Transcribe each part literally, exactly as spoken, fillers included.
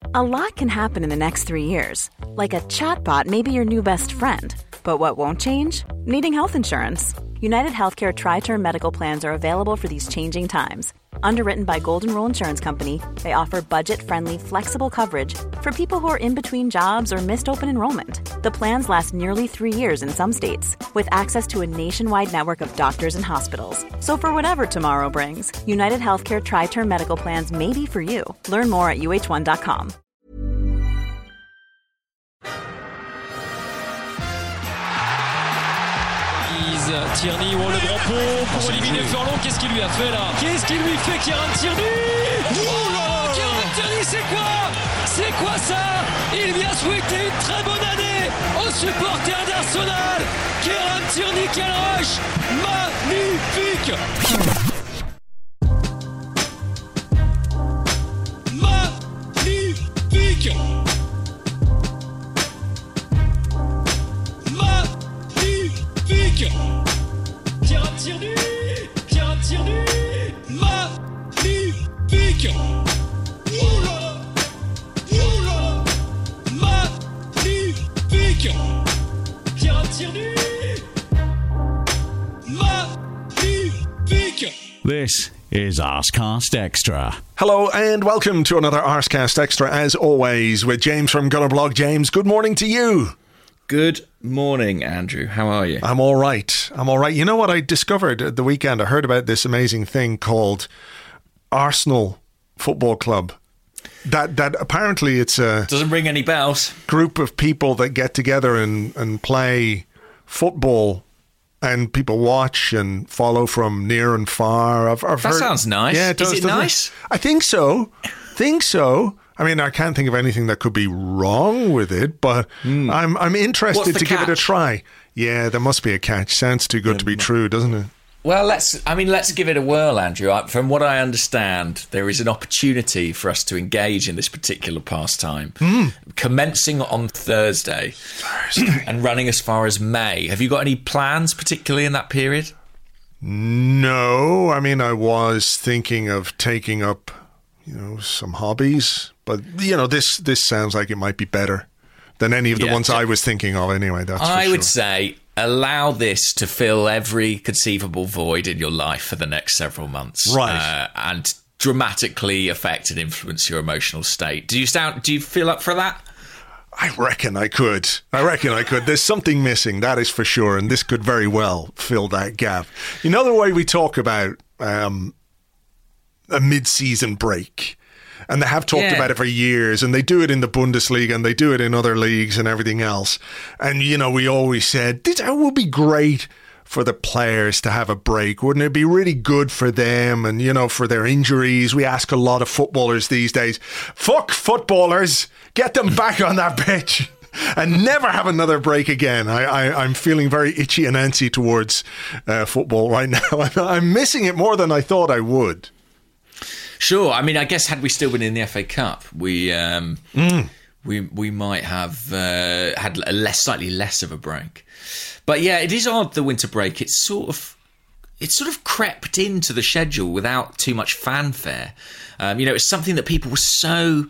A lot can happen in the next three years. Like a chatbot may be your new best friend. But what won't change? Needing health insurance. United Healthcare Tri-Term Medical Plans are available for these changing times. Underwritten by Golden Rule Insurance Company, they offer budget-friendly, flexible coverage for people who are in between jobs or missed open enrollment. The plans last nearly three years in some states, with access to a nationwide network of doctors and hospitals. So for whatever tomorrow brings, United Healthcare Tri-Term Medical Plans may be for you. Learn more at U H one dot com. Tierney, oh, le grand pont pour Olivier Furlong. Qu'est-ce qu'il lui a fait là? Qu'est-ce qu'il lui fait, Kieran Tierney? Oh là, Kieran Tierney, c'est quoi? C'est quoi ça? Il vient souhaiter une très bonne année aux supporters d'Arsenal. Kieran Tierney, quel rush! Magnifique! Magnifique! Magnifique! Kieran Tierney, Kieran Tierney, magnifique. Oula, oula, magnifique. Kieran Tierney, magnifique. This is Arscast Extra. Hello and welcome to another Arscast Extra, as always, with James from Gunnerblog. James, good morning to you. Good morning, Andrew. How are you? I'm all right. I'm all right. You know what I discovered at the weekend? I heard about this amazing thing called Arsenal Football Club. That that apparently it's a... Doesn't ring any bells. ...group of people that get together and, and play football, and people watch and follow from near and far. I've, I've that heard, sounds nice. Yeah, it does, Is it nice? It? I think so. think so. I mean, I can't think of anything that could be wrong with it, but mm. I'm I'm interested to catch? give it a try. Yeah, there must be a catch. Sounds too good yeah, to be true, doesn't it? Well, let's. I mean, let's give it a whirl, Andrew. From what I understand, there is an opportunity for us to engage in this particular pastime, mm. commencing on Thursday, Thursday, and running as far as May. Have you got any plans, particularly in that period? No, I mean, I was thinking of taking up, you know, some hobbies. But, you know, this this sounds like it might be better than any of the yeah, ones so I was thinking of anyway. That's I for would sure. say allow this to fill every conceivable void in your life for the next several months. Right. Uh, and dramatically affect and influence your emotional state. Do you sound? Do you feel up for that? I reckon I could. I reckon I could. There's something missing, that is for sure. And this could very well fill that gap. You know the way we talk about um, a mid-season break? And they have talked yeah. about it for years, and they do it in the Bundesliga, and they do it in other leagues and everything else. And, you know, we always said, it would be great for the players to have a break. Wouldn't it be really good for them and, you know, for their injuries? We ask a lot of footballers these days, fuck footballers, get them back on that pitch and never have another break again. I, I, I'm feeling very itchy and antsy towards uh, football right now. I'm missing it more than I thought I would. Sure. I mean, I guess had we still been in the F A Cup, we um, mm. we we might have uh, had a less, slightly less of a break. But yeah, it is odd, the winter break. It's sort of it's sort of crept into the schedule without too much fanfare. Um, you know, it's something that people were so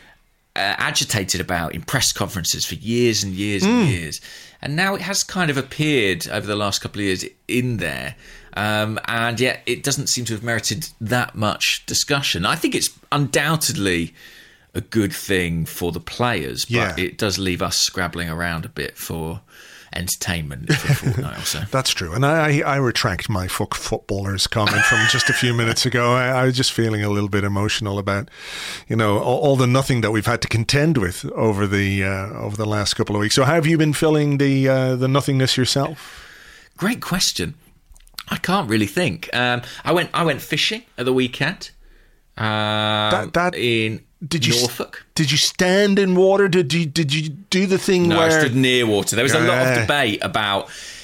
uh, agitated about in press conferences for years and years mm. and years, and now it has kind of appeared over the last couple of years in there. Um, and yet it doesn't seem to have merited that much discussion. I think it's undoubtedly a good thing for the players, but yeah. it does leave us scrabbling around a bit for entertainment for a fortnight or so. That's true. And I, I retract my fuck footballers comment from just a few minutes ago. I, I was just feeling a little bit emotional about, you know, all, all the nothing that we've had to contend with over the uh, over the last couple of weeks. So how have you been feeling the uh, the nothingness yourself? Great question. I can't really think. Um, I went. I went fishing at the weekend. Um, that, that in did you Norfolk. Did you stand in water? Did you did you do the thing no, where I stood near water? There was uh, a lot of debate about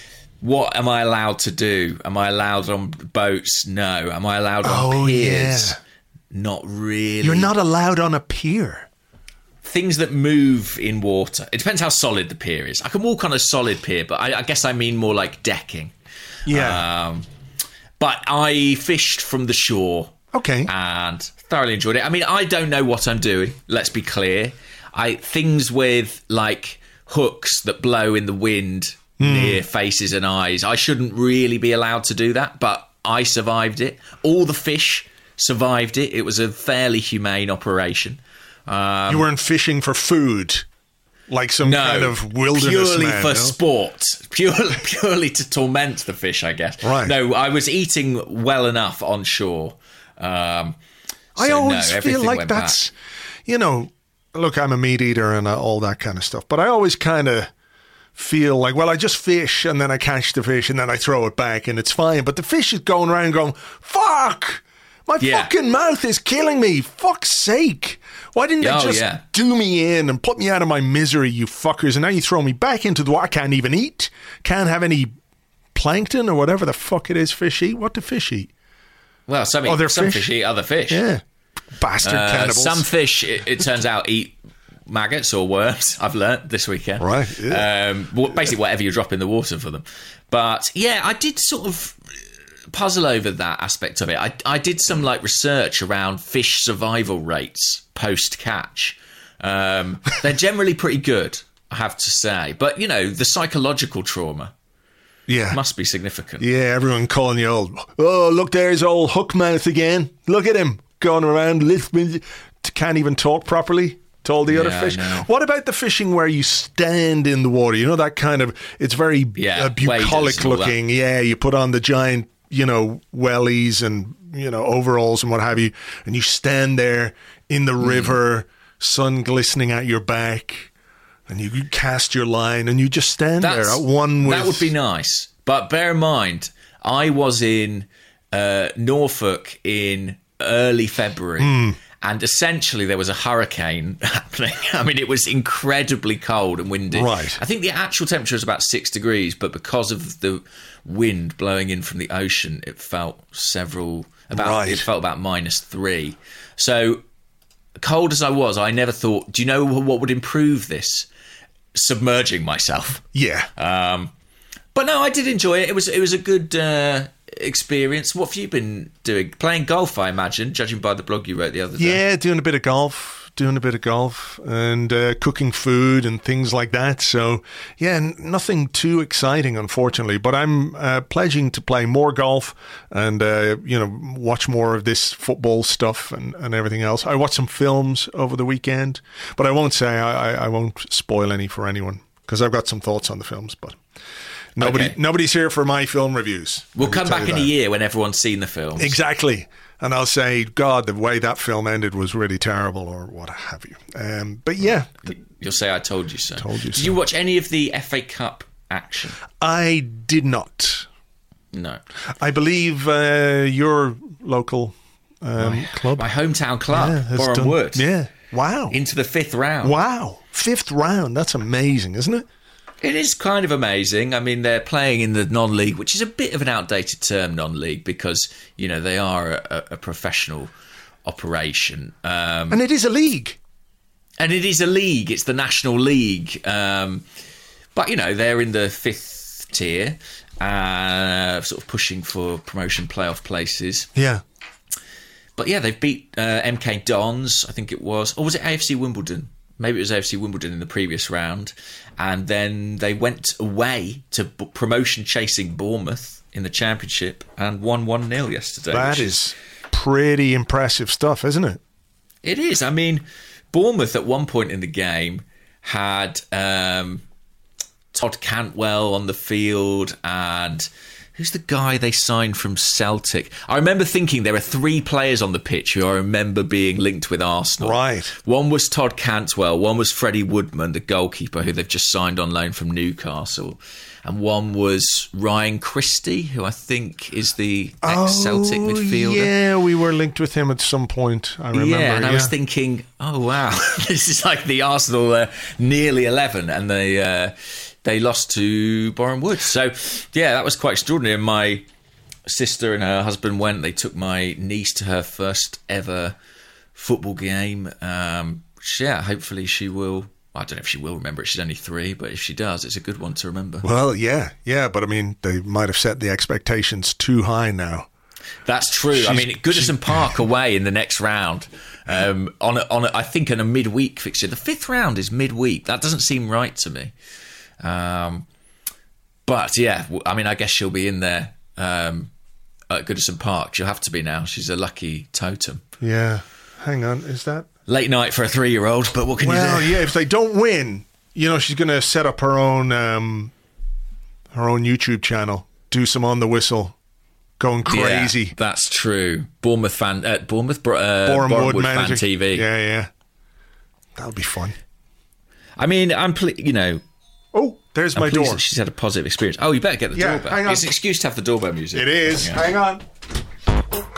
what am I allowed to do? Am I allowed on boats? No. Am I allowed on oh, piers? Yeah. Not really. You're not allowed on a pier. Things that move in water. It depends how solid the pier is. I can walk on a solid pier, but I, I guess I mean more like decking. Yeah. Um, but I fished from the shore Okay. And thoroughly enjoyed it. I mean, I don't know what I'm doing, let's be clear. I things with, like, hooks that blow in the wind mm. near faces and eyes, I shouldn't really be allowed to do that, but I survived it. All the fish survived it. It was a fairly humane operation. Um, you weren't fishing for food, like some no, kind of wilderness purely man, for no? sport, purely, purely to torment the fish, I guess. Right. No, I was eating well enough on shore. Um, so I always no, feel like went that's, back. you know, look, I'm a meat eater and all that kind of stuff, but I always kind of feel like, well, I just fish and then I catch the fish and then I throw it back and it's fine. But the fish is going around going, fuck! My yeah. fucking mouth is killing me. Fuck's sake. Why didn't oh, they just yeah. do me in and put me out of my misery, you fuckers? And now you throw me back into the water. I can't even eat. Can't have any plankton or whatever the fuck it is fish eat. What do fish eat? Well, some, Other some fish? fish eat other fish. Yeah. Bastard Uh, cannibals. some fish, it, it turns out, eat maggots or worms. I've learnt this weekend. Right, yeah. Um, well, basically, whatever you drop in the water for them. But yeah, I did sort of puzzle over that aspect of it. I, I did some like research around fish survival rates post catch. Um, they're generally pretty good, I have to say. But you know, the psychological trauma Yeah. must be significant. Yeah, everyone calling you old. Oh, look, there's old Hookmouth again. Look at him going around listening. Can't even talk properly to all the Yeah, other I fish. know. What about the fishing where you stand in the water? You know, that kind of, it's very Yeah, uh, bucolic waders and all looking. Yeah, you put on the giant, you know, wellies and, you know, overalls and what have you, and you stand there in the Mm. river, sun glistening at your back, and you cast your line and you just stand there at one with... That would be nice. But bear in mind, I was in uh, Norfolk in early February, Hmm. and essentially there was a hurricane happening. I mean, it was incredibly cold and windy. Right. I think the actual temperature was about six degrees, but because of the wind blowing in from the ocean, it felt several... About, Right. It felt about minus three. So... cold as I was, I never thought, do you know what would improve this? Submerging myself. Yeah. Um, but no, I did enjoy it. It was it was a good uh, experience. What have you been doing? Playing golf, I imagine, judging by the blog you wrote the other day. Yeah, doing a bit of golf, doing a bit of golf and uh, cooking food and things like that. So, yeah, n- nothing too exciting, unfortunately. But I'm uh, pledging to play more golf and, uh, you know, watch more of this football stuff and, and everything else. I watched some films over the weekend, but I won't say, I, I, I won't spoil any for anyone because I've got some thoughts on the films, but... Nobody, Okay. nobody's here for my film reviews. We'll Let me come tell back you in a that. year when everyone's seen the films. Exactly. And I'll say, God, the way that film ended was really terrible or what have you. Um, but yeah, You'll say, I told you so. Told you Did so. you watch any of the F A Cup action? I did not. No. I believe uh, your local um, club. My hometown club, yeah, has Boreham done- Wood. Yeah. Wow. Into the fifth round. Wow. Fifth round. That's amazing, isn't it? It is kind of amazing. I mean, they're playing in the non-league, which is a bit of an outdated term, non-league, because, you know, they are a, a professional operation. Um, And it is a league. and it is a league. It's the National League. Um, but, you know, they're in the fifth tier, uh, sort of pushing for promotion playoff places. Yeah. But, yeah, they've beat uh, M K Dons, I think it was. Or was it A F C Wimbledon? Maybe it was A F C Wimbledon in the previous round. And then they went away to b- promotion-chasing Bournemouth in the Championship and won one nil yesterday. That which is pretty impressive stuff, isn't it? It is. I mean, Bournemouth at one point in the game had um, Todd Cantwell on the field and... who's the guy they signed from Celtic? I remember thinking there are three players on the pitch who I remember being linked with Arsenal. Right. One was Todd Cantwell, one was Freddie Woodman, the goalkeeper, who they've just signed on loan from Newcastle, and one was Ryan Christie, who I think is the ex-Celtic Oh, midfielder. Yeah, we were linked with him at some point. I remember. Yeah, and I yeah. was thinking, oh wow, this is like the Arsenal uh, nearly eleven, and they uh, they lost to Boreham Wood. So yeah, that was quite extraordinary. And my sister and her husband went. They took my niece to her first ever football game. Um, which, yeah, hopefully she will. I don't know if she will remember it. She's only three, but if she does, it's a good one to remember. Well, yeah, yeah, but I mean, they might have set the expectations too high now. That's true. She's, I mean, Goodison Park away in the next round. Um, on, a, on a, I think in a midweek fixture. The fifth round is midweek. That doesn't seem right to me. Um, but yeah, I mean, I guess she'll be in there um, at Goodison Park. She'll have to be now. She's a lucky totem. Yeah. Hang on, is that... Late night for a three-year-old, but what can well, you do? yeah, if they don't win, you know, she's going to set up her own um, her own YouTube channel, do some on the whistle, going crazy. Yeah, that's true. Bournemouth fan, uh, Bournemouth, uh, Boreham Bournemouth Wood fan manager. T V. Yeah, yeah, that'll be fun. I mean, I'm, ple- you know. Oh, there's I'm my pleased door. that she's had a positive experience. Oh, you better get the Yeah, doorbell. hang on. It's an excuse to have the doorbell music. It is. Hang on. Hang on.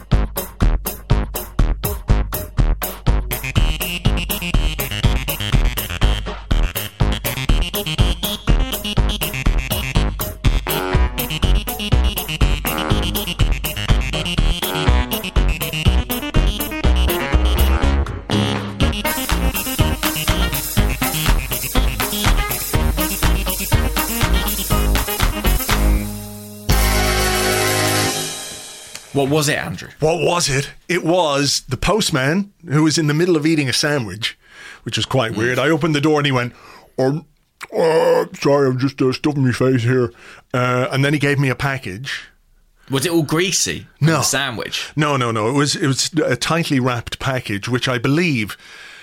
What was it, Andrew? What was it? It was the postman who was in the middle of eating a sandwich, which was quite weird. I opened the door and he went, um, uh, sorry, I'm just uh, stuffing my face here. Uh, and then he gave me a package. Was it all greasy? No. The sandwich? No, no, no. It was it was a tightly wrapped package, which I believe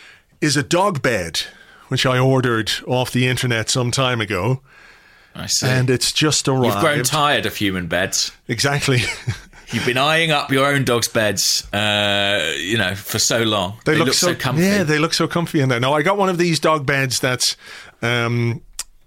is a dog bed, which I ordered off the internet some time ago. I see. And it's just arrived. You've grown tired of human beds. Exactly. You've been eyeing up your own dog's beds, uh, you know, for so long. They, look, look so, so comfy. Yeah, they look so comfy in there. Now, I got one of these dog beds that's, um,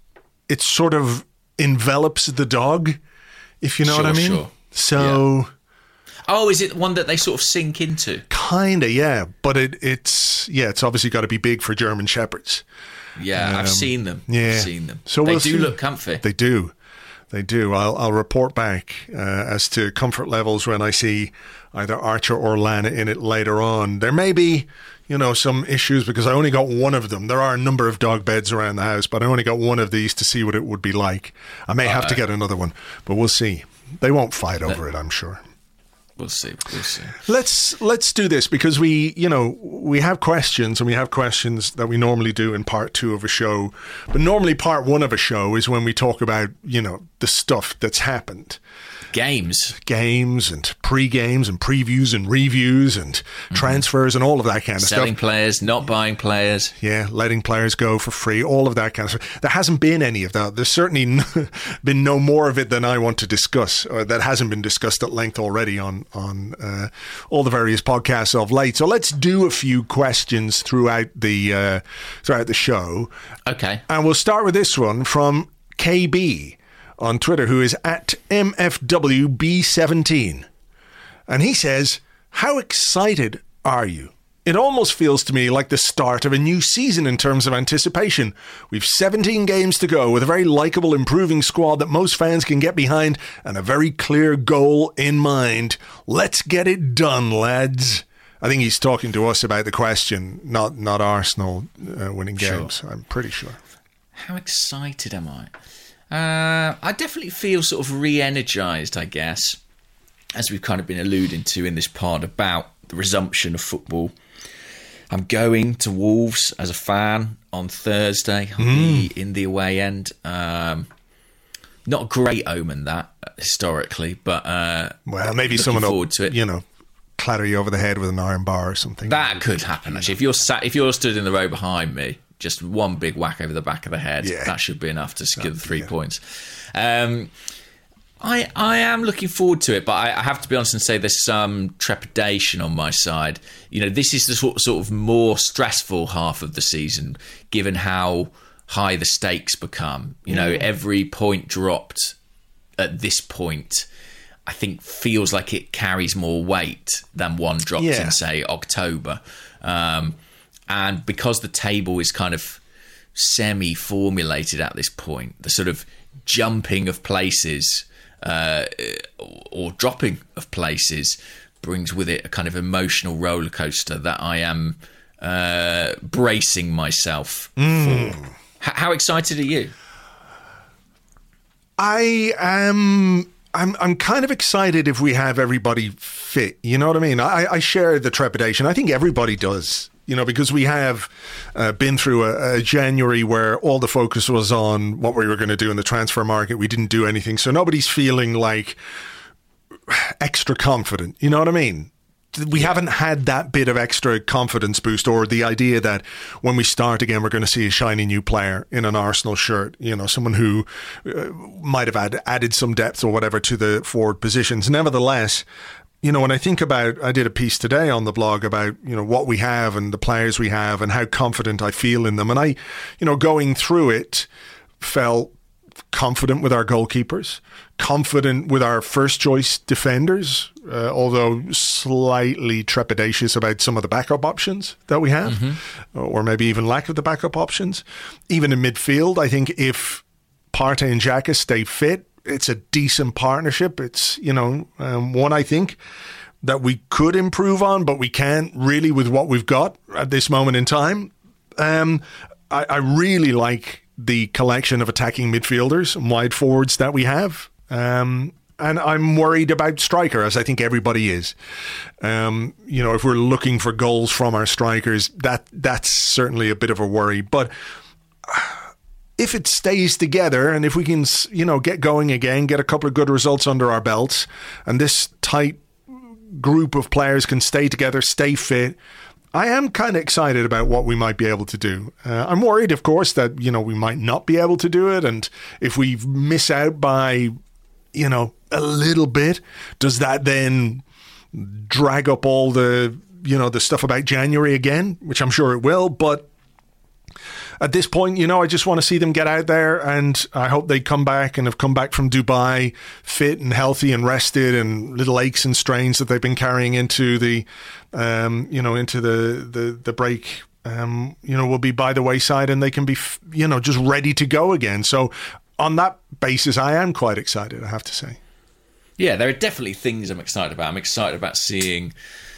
it sort of envelops the dog, if you know sure, what I mean. Sure. So... Yeah. Oh, is it one that they sort of sink into? Kinda, yeah. But it, it's, yeah, it's obviously got to be big for German Shepherds. Yeah, um, I've seen them. Yeah. I've seen them. So they we'll do see. look comfy. They do. They do. I'll, I'll report back uh, as to comfort levels when I see either Archer or Lana in it later on. There may be, you know, some issues because I only got one of them. There are a number of dog beds around the house, but I only got one of these to see what it would be like. I may have uh, to get another one, but we'll see. They won't fight over it, I'm sure. We'll see. We'll see. Let's let's do this because we, you know, we have questions and we have questions that we normally do in part two of a show. But normally part one of a show is when we talk about, you know, the stuff that's happened. Games. Games and pre-games and previews and reviews and mm-hmm. transfers and all of that kind of Selling stuff. Selling players, not buying players. Yeah, letting players go for free, all of that kind of stuff. There hasn't been any of that. There's certainly no, been no more of it than I want to discuss, or that hasn't been discussed at length already on, on uh, all the various podcasts of late. So let's do a few questions throughout the, uh, throughout the show. Okay. And we'll start with this one from K B on Twitter, who is at M F W B seventeen. And he says, how excited are you? It almost feels to me like the start of a new season in terms of anticipation. We've seventeen games to go with a very likeable, improving squad that most fans can get behind and a very clear goal in mind. Let's get it done, lads. I think he's talking to us about the question, not not Arsenal uh, winning games. Sure. I'm pretty sure. How excited am I? Uh, I definitely feel sort of re-energised, I guess, as we've kind of been alluding to in this pod about the resumption of football. I'm going to Wolves as a fan on Thursday I'll mm. be in the away end. Um, not a great omen, that, historically, but uh, well, maybe someone will, to it. you know, clatter you over the head with an iron bar or something. That could happen, actually. If you're sat, if you're stood in the row behind me, just one big whack over the back of the head, yeah. that should be enough to secure the three yeah. points. Um, I I am looking forward to it, but I, I have to be honest and say there's some trepidation on my side. You know, this is the sort, sort of more stressful half of the season, given how high the stakes become. You know, every point dropped at this point, I think, feels like it carries more weight than one dropped yeah. in, say, October. Um, and because the table is kind of semi-formulated at this point, the sort of jumping of places uh, or dropping of places brings with it a kind of emotional roller coaster that I am uh, bracing myself mm. for. H- how excited are you? I am I'm I'm kind of excited if we have everybody fit. You know what I mean? I, I share the trepidation. I think everybody does. You know, because we have uh, been through a, a January where all the focus was on what we were going to do in the transfer market. We didn't do anything. So nobody's feeling like extra confident. You know what I mean? We yeah. haven't had that bit of extra confidence boost, or the idea that when we start again, we're going to see a shiny new player in an Arsenal shirt. You know, someone who uh, might have add, added some depth or whatever to the forward positions. Nevertheless, you know, when I think about, I did a piece today on the blog about, you know, what we have and the players we have and how confident I feel in them. And I, you know, going through it, felt confident with our goalkeepers, confident with our first choice defenders, uh, although slightly trepidatious about some of the backup options that we have, mm-hmm. or maybe even lack of the backup options. Even in midfield, I think if Partey and Xhaka stay fit, it's a decent partnership. It's, you know, um, one I think that we could improve on, but we can't really with what we've got at this moment in time. Um, I, I really like the collection of attacking midfielders and wide forwards that we have. Um, and I'm worried about striker, as I think everybody is. Um, you know, if we're looking for goals from our strikers, that that's certainly a bit of a worry. But if it stays together and if we can, you know, get going again, get a couple of good results under our belts, and this tight group of players can stay together, stay fit, I am kind of excited about what we might be able to do. Uh, I'm worried, of course, that, you know, we might not be able to do it. And if we miss out by, you know, a little bit, does that then drag up all the, you know, the stuff about January again, which I'm sure it will. But at this point, you know, I just want to see them get out there, and I hope they come back and have come back from Dubai fit and healthy and rested, and little aches and strains that they've been carrying into the, um, you know, into the the, the break, um, you know, will be by the wayside, and they can be, you know, just ready to go again. So on that basis, I am quite excited, I have to say. Yeah, there are definitely things I'm excited about. I'm excited about seeing,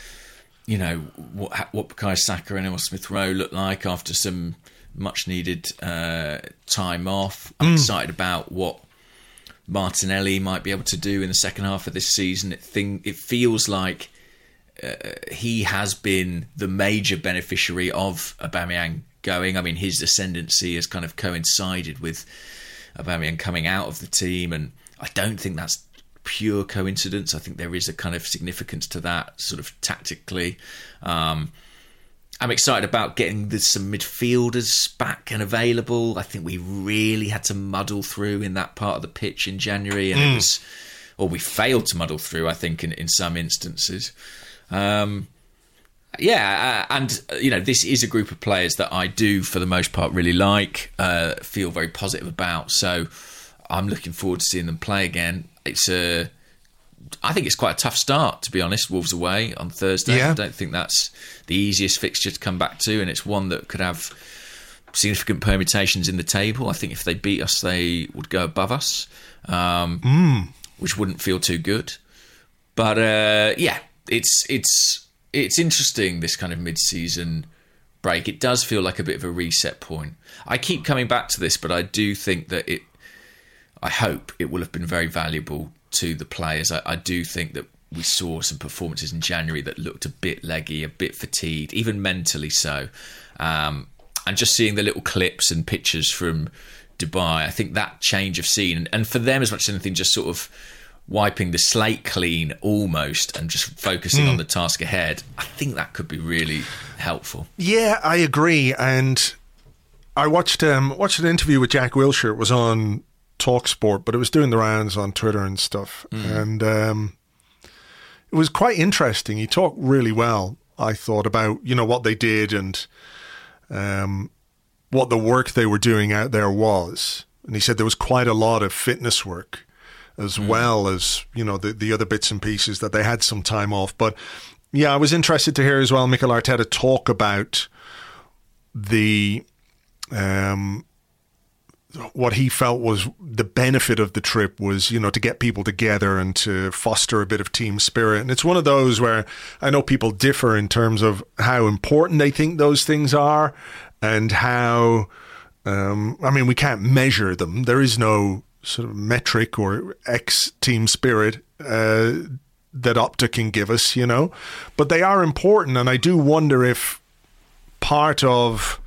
you know, what what Bukayo Saka and Emile Smith Rowe look like after some much needed uh, time off. I'm mm. excited about what Martinelli might be able to do in the second half of this season. It thing it feels like uh, he has been the major beneficiary of Aubameyang going. I mean, his ascendancy has kind of coincided with Aubameyang coming out of the team, and I don't think that's pure coincidence. I think there is a kind of significance to that, sort of tactically. Um, I'm excited about getting the, some midfielders back and available. I think we really had to muddle through in that part of the pitch in January, and mm. it was, or we failed to muddle through, I think, in, in some instances. Um, yeah, uh, and, uh, you know, this is a group of players that I do, for the most part, really like, uh, feel very positive about. So I'm looking forward to seeing them play again. It's a... I think it's quite a tough start, to be honest. Wolves away on Thursday. Yeah. I don't think that's the easiest fixture to come back to, and it's one that could have significant permutations in the table. I think if they beat us, they would go above us, um, mm. which wouldn't feel too good. But uh, yeah, it's it's it's interesting, this kind of mid-season break. It does feel like a bit of a reset point. I keep coming back to this, but I do think that it. I hope it will have been very valuable to the players. I, I do think that we saw some performances in January that looked a bit leggy, a bit fatigued, even mentally so. Um, and just seeing the little clips and pictures from Dubai, I think that change of scene, and, and for them as much as anything, just sort of wiping the slate clean almost and just focusing mm. on the task ahead, I think that could be really helpful. Yeah, I agree. And I watched um, watched an interview with Jack Wilshere. It was on TalkSport, but it was doing the rounds on Twitter and stuff. Mm. And um, it was quite interesting. He talked really well, I thought, about, you know, what they did and um, what the work they were doing out there was. And he said there was quite a lot of fitness work as mm. well as, you know, the, the other bits and pieces, that they had some time off. But yeah, I was interested to hear as well Mikel Arteta talk about the... Um, what he felt was the benefit of the trip was, you know, to get people together and to foster a bit of team spirit. And it's one of those where I know people differ in terms of how important they think those things are and how, um, I mean, we can't measure them. There is no sort of metric or X team spirit uh, that Opta can give us, you know. But they are important, and I do wonder if part of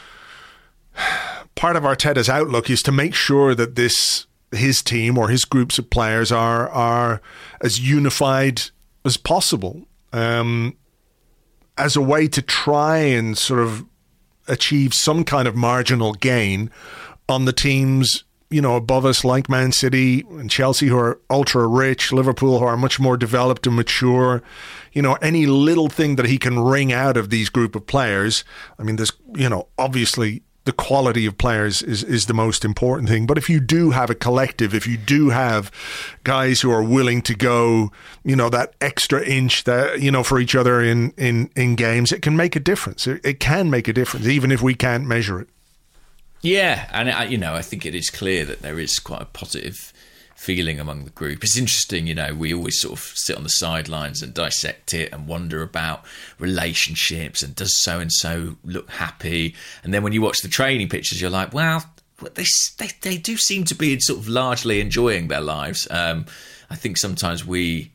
part of Arteta's outlook is to make sure that this his team or his groups of players are are as unified as possible, um, as a way to try and sort of achieve some kind of marginal gain on the teams, you know, above us, like Man City and Chelsea, who are ultra rich, Liverpool, who are much more developed and mature. You know, any little thing that he can wring out of these group of players. I mean, there's, you know, obviously the quality of players is, is the most important thing. But if you do have a collective, if you do have guys who are willing to go, you know, that extra inch that, you know, for each other in, in, in games, it can make a difference. It, it can make a difference, even if we can't measure it. Yeah, and I, you know, I think it is clear that there is quite a positive feeling among the group. It's interesting, you know, we always sort of sit on the sidelines and dissect it and wonder about relationships and does so-and-so look happy? And then when you watch the training pictures, you're like, well, they they, they do seem to be sort of largely enjoying their lives. Um, I think sometimes we...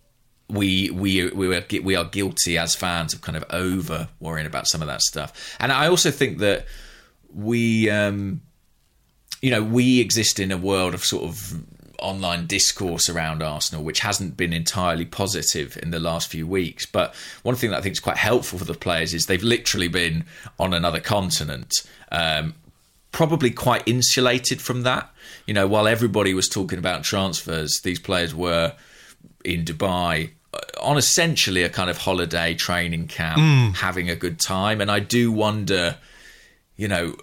We we we are we are guilty as fans of kind of over worrying about some of that stuff, and I also think that we, um, you know, we exist in a world of sort of online discourse around Arsenal, which hasn't been entirely positive in the last few weeks. But one thing that I think is quite helpful for the players is they've literally been on another continent, um, probably quite insulated from that. You know, while everybody was talking about transfers, these players were in Dubai on essentially a kind of holiday training camp, mm. having a good time. And I do wonder, you know,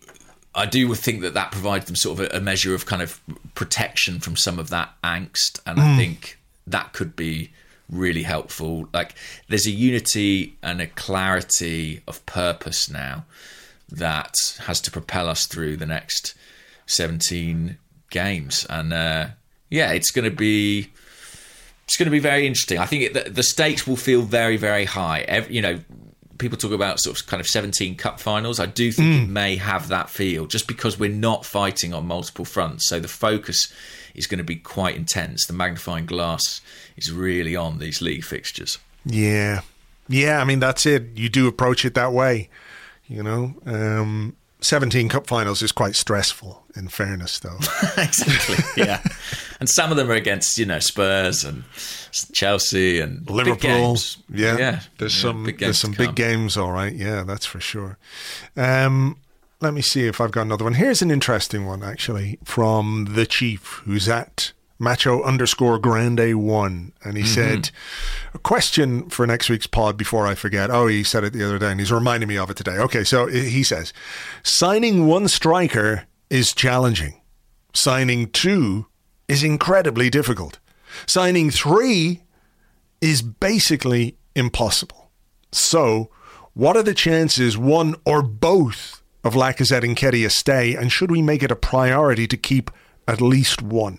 I do think that that provides them sort of a, a measure of kind of protection from some of that angst. And mm. I think that could be really helpful. Like, there's a unity and a clarity of purpose now that has to propel us through the next seventeen games. And uh, yeah, it's going to be... It's going to be very interesting. I think it, the, the stakes will feel very, very high. Every, you know, people talk about sort of kind of seventeen cup finals. I do think mm. it may have that feel, just because we're not fighting on multiple fronts. So the focus is going to be quite intense. The magnifying glass is really on these league fixtures. Yeah. Yeah, I mean, that's it. You do approach it that way, you know. Um, seventeen cup finals is quite stressful, in fairness, though. Exactly, yeah. And some of them are against, you know, Spurs and Chelsea and Liverpool. Big games. Yeah, yeah, there's yeah, some big there's some big games, all right. Yeah, that's for sure. Um, let me see if I've got another one. Here's an interesting one, actually, from the Chief, who's at Macho underscore Grande one, and he mm-hmm. said, a question for next week's pod before I forget. Oh, he said it the other day, and he's reminding me of it today. Okay, so he says, signing one striker is challenging. Signing two is incredibly difficult. Signing three is basically impossible. So, what are the chances one or both of Lacazette and Nketiah stay, and should we make it a priority to keep at least one?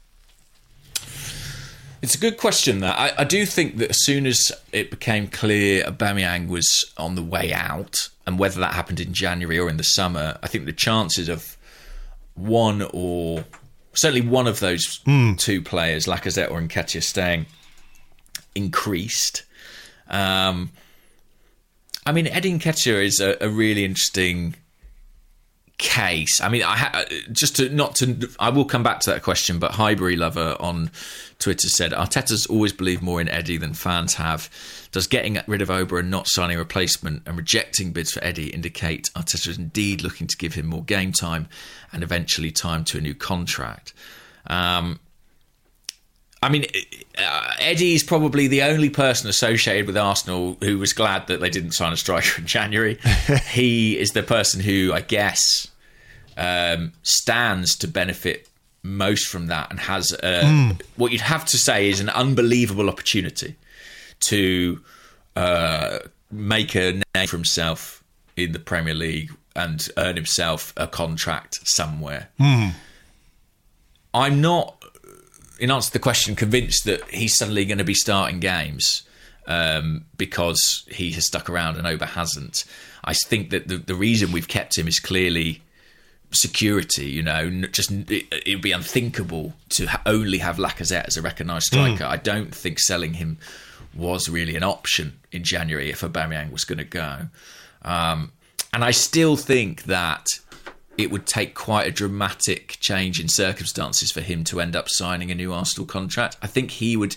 It's a good question, that. I, I do think that as soon as it became clear Aubameyang was on the way out, and whether that happened in January or in the summer, I think the chances of one or certainly one of those mm. two players, Lacazette or Nketiah, staying increased. Um, I mean, Eddie Nketiah is a, a really interesting case. I mean, I ha- just to not to. I will come back to that question, but Highbury Lover on Twitter said Arteta's always believed more in Eddie than fans have. Does getting rid of Oba and not signing a replacement and rejecting bids for Eddie indicate Arteta is indeed looking to give him more game time and eventually time to a new contract? Um, I mean, uh, Eddie is probably the only person associated with Arsenal who was glad that they didn't sign a striker in January. He is the person who, I guess, um, stands to benefit most from that, and has uh, mm. what you'd have to say is an unbelievable opportunity to uh, make a name for himself in the Premier League and earn himself a contract somewhere. Mm. I'm not, in answer to the question, convinced that he's suddenly going to be starting games um, because he has stuck around and Oba hasn't. I think that the, the reason we've kept him is clearly security. You know, just it, it'd be unthinkable to ha- only have Lacazette as a recognised striker. Mm. I don't think selling him was really an option in January if Aubameyang was going to go. Um, and I still think that it would take quite a dramatic change in circumstances for him to end up signing a new Arsenal contract. I think he would.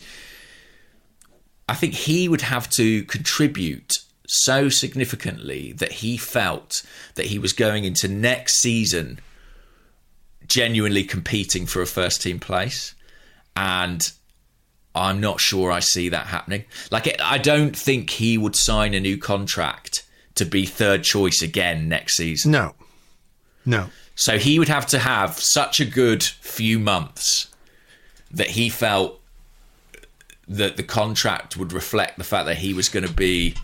I think he would have to contribute so significantly that he felt that he was going into next season genuinely competing for a first team place, and I'm not sure I see that happening. Like, I don't think he would sign a new contract to be third choice again next season. No. No. So he would have to have such a good few months that he felt that the contract would reflect the fact that he was going to be,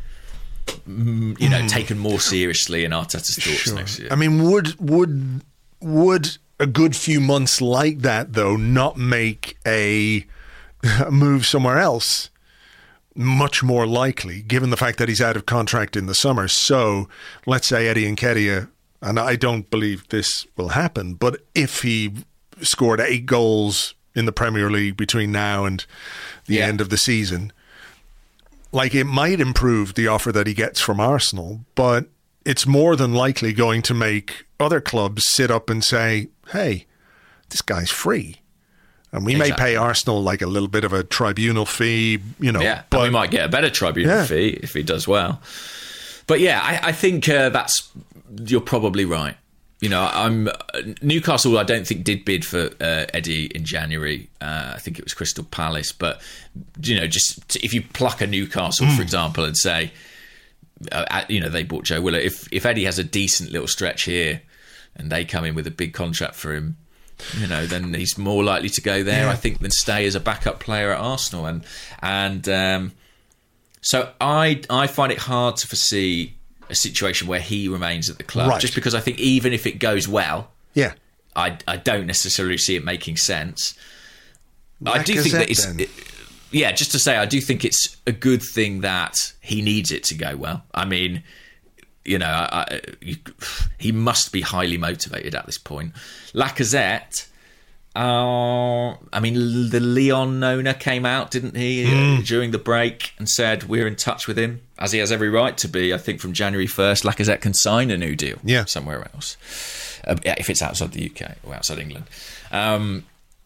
you know, mm. taken more seriously in Arteta's thoughts sure. next year. I mean, would would would a good few months like that, though, not make a, a move somewhere else much more likely, given the fact that he's out of contract in the summer? So let's say Eddie Nketiah, and I don't believe this will happen, but if he scored eight goals in the Premier League between now and the yeah. end of the season, like, it might improve the offer that he gets from Arsenal, but it's more than likely going to make other clubs sit up and say, hey, this guy's free. And we exactly. may pay Arsenal like a little bit of a tribunal fee, you know. Yeah, but and we might get a better tribunal yeah. fee if he does well. But yeah, I, I think uh, that's, you're probably right. You know, I'm Newcastle, I don't think did bid for uh, Eddie in January. Uh, I think it was Crystal Palace. But, you know, just if you pluck a Newcastle, mm. for example, and say, uh, you know, they bought Joe Willock. If, if Eddie has a decent little stretch here and they come in with a big contract for him, you know, then he's more likely to go there, yeah. I think, than stay as a backup player at Arsenal. And and um, so I I find it hard to foresee a situation where he remains at the club, right. just because I think even if it goes well, yeah, I I don't necessarily see it making sense. Like I do think that it's it, yeah, just to say, I do think it's a good thing that he needs it to go well. I mean, you know, I, I, you, he must be highly motivated at this point. Lacazette, uh, I mean, the Leon Nona came out, didn't he, mm. during the break and said we're in touch with him, as he has every right to be. I think from January first, Lacazette can sign a new deal yeah. somewhere else, uh, if it's outside the U K or outside England. Um,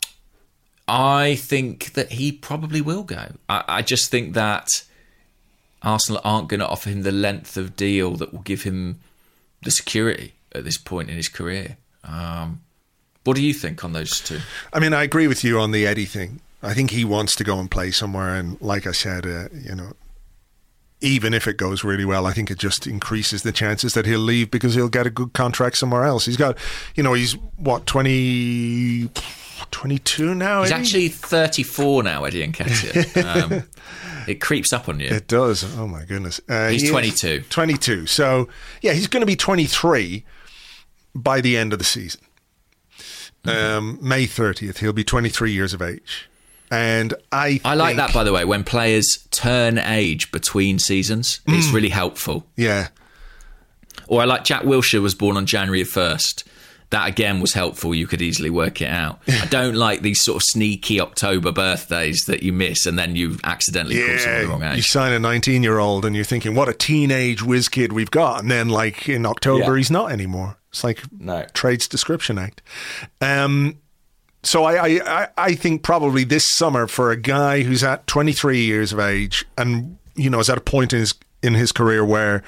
I think that he probably will go. I, I just think that Arsenal aren't going to offer him the length of deal that will give him the security at this point in his career. Um, what do you think on those two? I mean, I agree with you on the Eddie thing. I think he wants to go and play somewhere, and like I said, uh, you know, even if it goes really well, I think it just increases the chances that he'll leave because he'll get a good contract somewhere else. He's got, you know, he's what, twenty, twenty-two now? He's Eddie? actually thirty-four now, Eddie Nketiah. Um, it creeps up on you. It does. Oh my goodness. Uh, he's he twenty-two. twenty-two. So, yeah, he's going to be twenty-three by the end of the season. Mm-hmm. Um, May thirtieth, he'll be twenty-three years of age. And I I like think, that, by the way, when players turn age between seasons. Mm, it's really helpful. Yeah. Or I like Jack Wilshere was born on January first. That, again, was helpful. You could easily work it out. I don't like these sort of sneaky October birthdays that you miss and then you accidentally yeah, call someone the wrong age. You sign a nineteen-year-old and you're thinking, what a teenage whiz kid we've got. And then, like, in October, yeah. he's not anymore. It's like no. Trades Description Act. Um, so I, I, I think probably this summer for a guy who's at twenty-three years of age and, you know, is at a point in his in his career where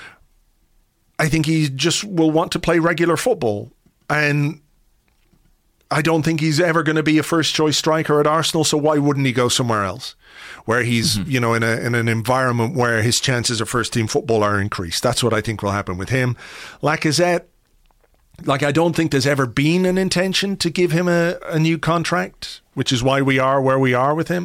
I think he just will want to play regular football. And I don't think he's ever going to be a first choice striker at Arsenal. So why wouldn't he go somewhere else where he's, mm-hmm. you know, in a in an environment where his chances of first team football are increased? That's what I think will happen with him. Lacazette, like, I don't think there's ever been an intention to give him a, a new contract, which is why we are where we are with him.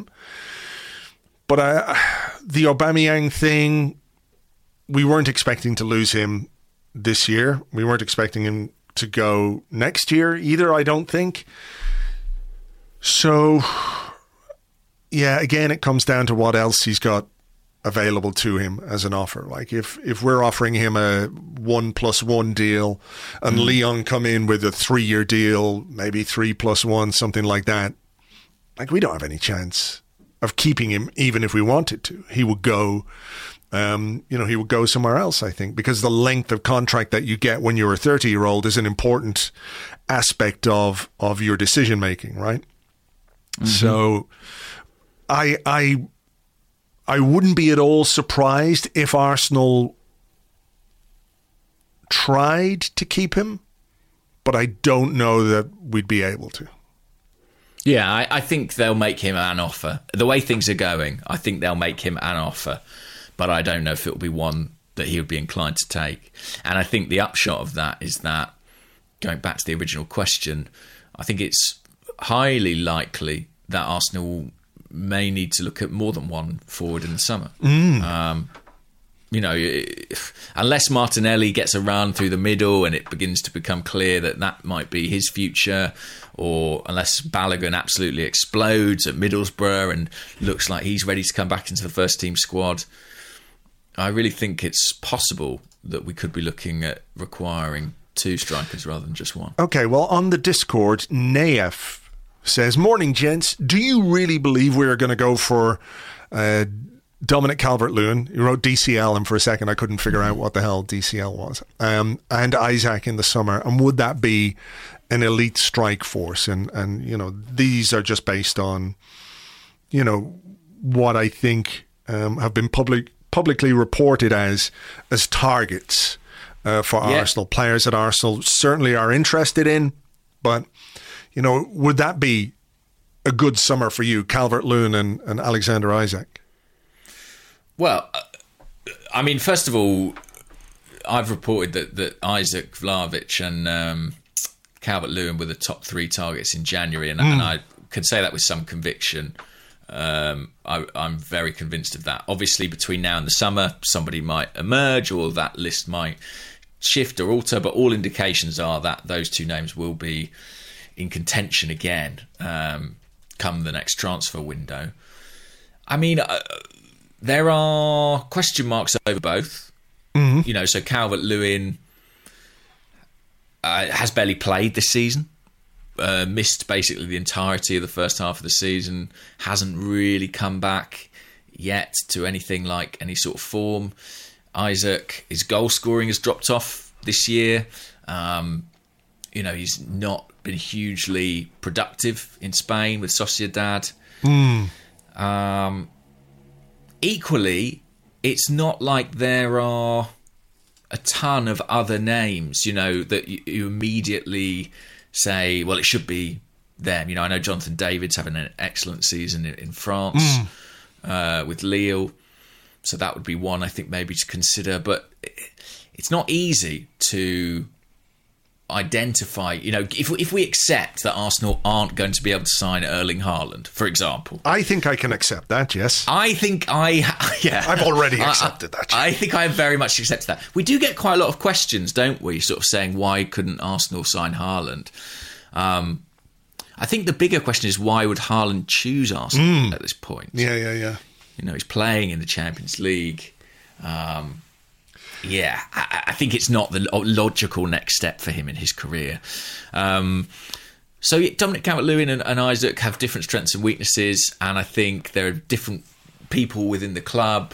But uh, the Aubameyang thing, we weren't expecting to lose him this year. We weren't expecting him to go next year either, I don't think. So, yeah, again, it comes down to what else he's got available to him as an offer. Like if, if we're offering him a one plus one deal and mm. Lyon come in with a three-year deal, maybe three plus one, something like that, like we don't have any chance of keeping him even if we wanted to. He would go, um, you know, he would go somewhere else, I think, because the length of contract that you get when you're a thirty-year-old is an important aspect of, of your decision-making, right? Mm-hmm. So I... I I wouldn't be at all surprised if Arsenal tried to keep him, but I don't know that we'd be able to. Yeah, I, I think they'll make him an offer. The way things are going, I think they'll make him an offer, but I don't know if it'll be one that he would be inclined to take. And I think the upshot of that is that, going back to the original question, I think it's highly likely that Arsenal may need to look at more than one forward in the summer. Mm. Um, you know, if, unless Martinelli gets a run through the middle and it begins to become clear that that might be his future, or unless Balogun absolutely explodes at Middlesbrough and looks like he's ready to come back into the first team squad, I really think it's possible that we could be looking at requiring two strikers rather than just one. Okay, well, on the Discord, Naef says, morning, gents. Do you really believe we're going to go for uh, Dominic Calvert-Lewin? You wrote D C L, and for a second I couldn't figure out what the hell D C L was. Um, and Isak in the summer. And would that be an elite strike force? And, and you know, these are just based on, you know, what I think um, have been public publicly reported as as targets uh, for yeah. Arsenal. Players that Arsenal certainly are interested in, but you know, would that be a good summer for you, Calvert-Lewin and, and Alexander Isak? Well, I mean, first of all, I've reported that, that Isak, Vlahovic and um, Calvert-Lewin were the top three targets in January, and, mm. and I can say that with some conviction. Um, I, I'm very convinced of that. Obviously, between now and the summer, somebody might emerge or that list might shift or alter, but all indications are that those two names will be in contention again um, come the next transfer window. I mean, uh, there are question marks over both. Mm-hmm. You know, so Calvert-Lewin uh, has barely played this season, uh, missed basically the entirety of the first half of the season, hasn't really come back yet to anything like any sort of form. Isak, his goal scoring has dropped off this year. Um, you know, he's not been hugely productive in Spain with Sociedad. Mm. Um, equally, it's not like there are a ton of other names, you know, that you, you immediately say, well, it should be them. You know, I know Jonathan David's having an excellent season in, in France mm. uh, with Lille, so that would be one I think maybe to consider. But it's not easy to identify, you know, if if we accept that Arsenal aren't going to be able to sign Erling Haaland, for example. I think I can accept that, yes. I think I, yeah. I've already accepted I, that. I think I have very much accepted that. We do get quite a lot of questions, don't we, sort of saying, why couldn't Arsenal sign Haaland? Um, I think the bigger question is, why would Haaland choose Arsenal mm. at this point? Yeah, yeah, yeah. You know, he's playing in the Champions League. Um Yeah, I, I think it's not the logical next step for him in his career. Um, so yeah, Dominic Calvert-Lewin and, and Isak have different strengths and weaknesses, and I think there are different people within the club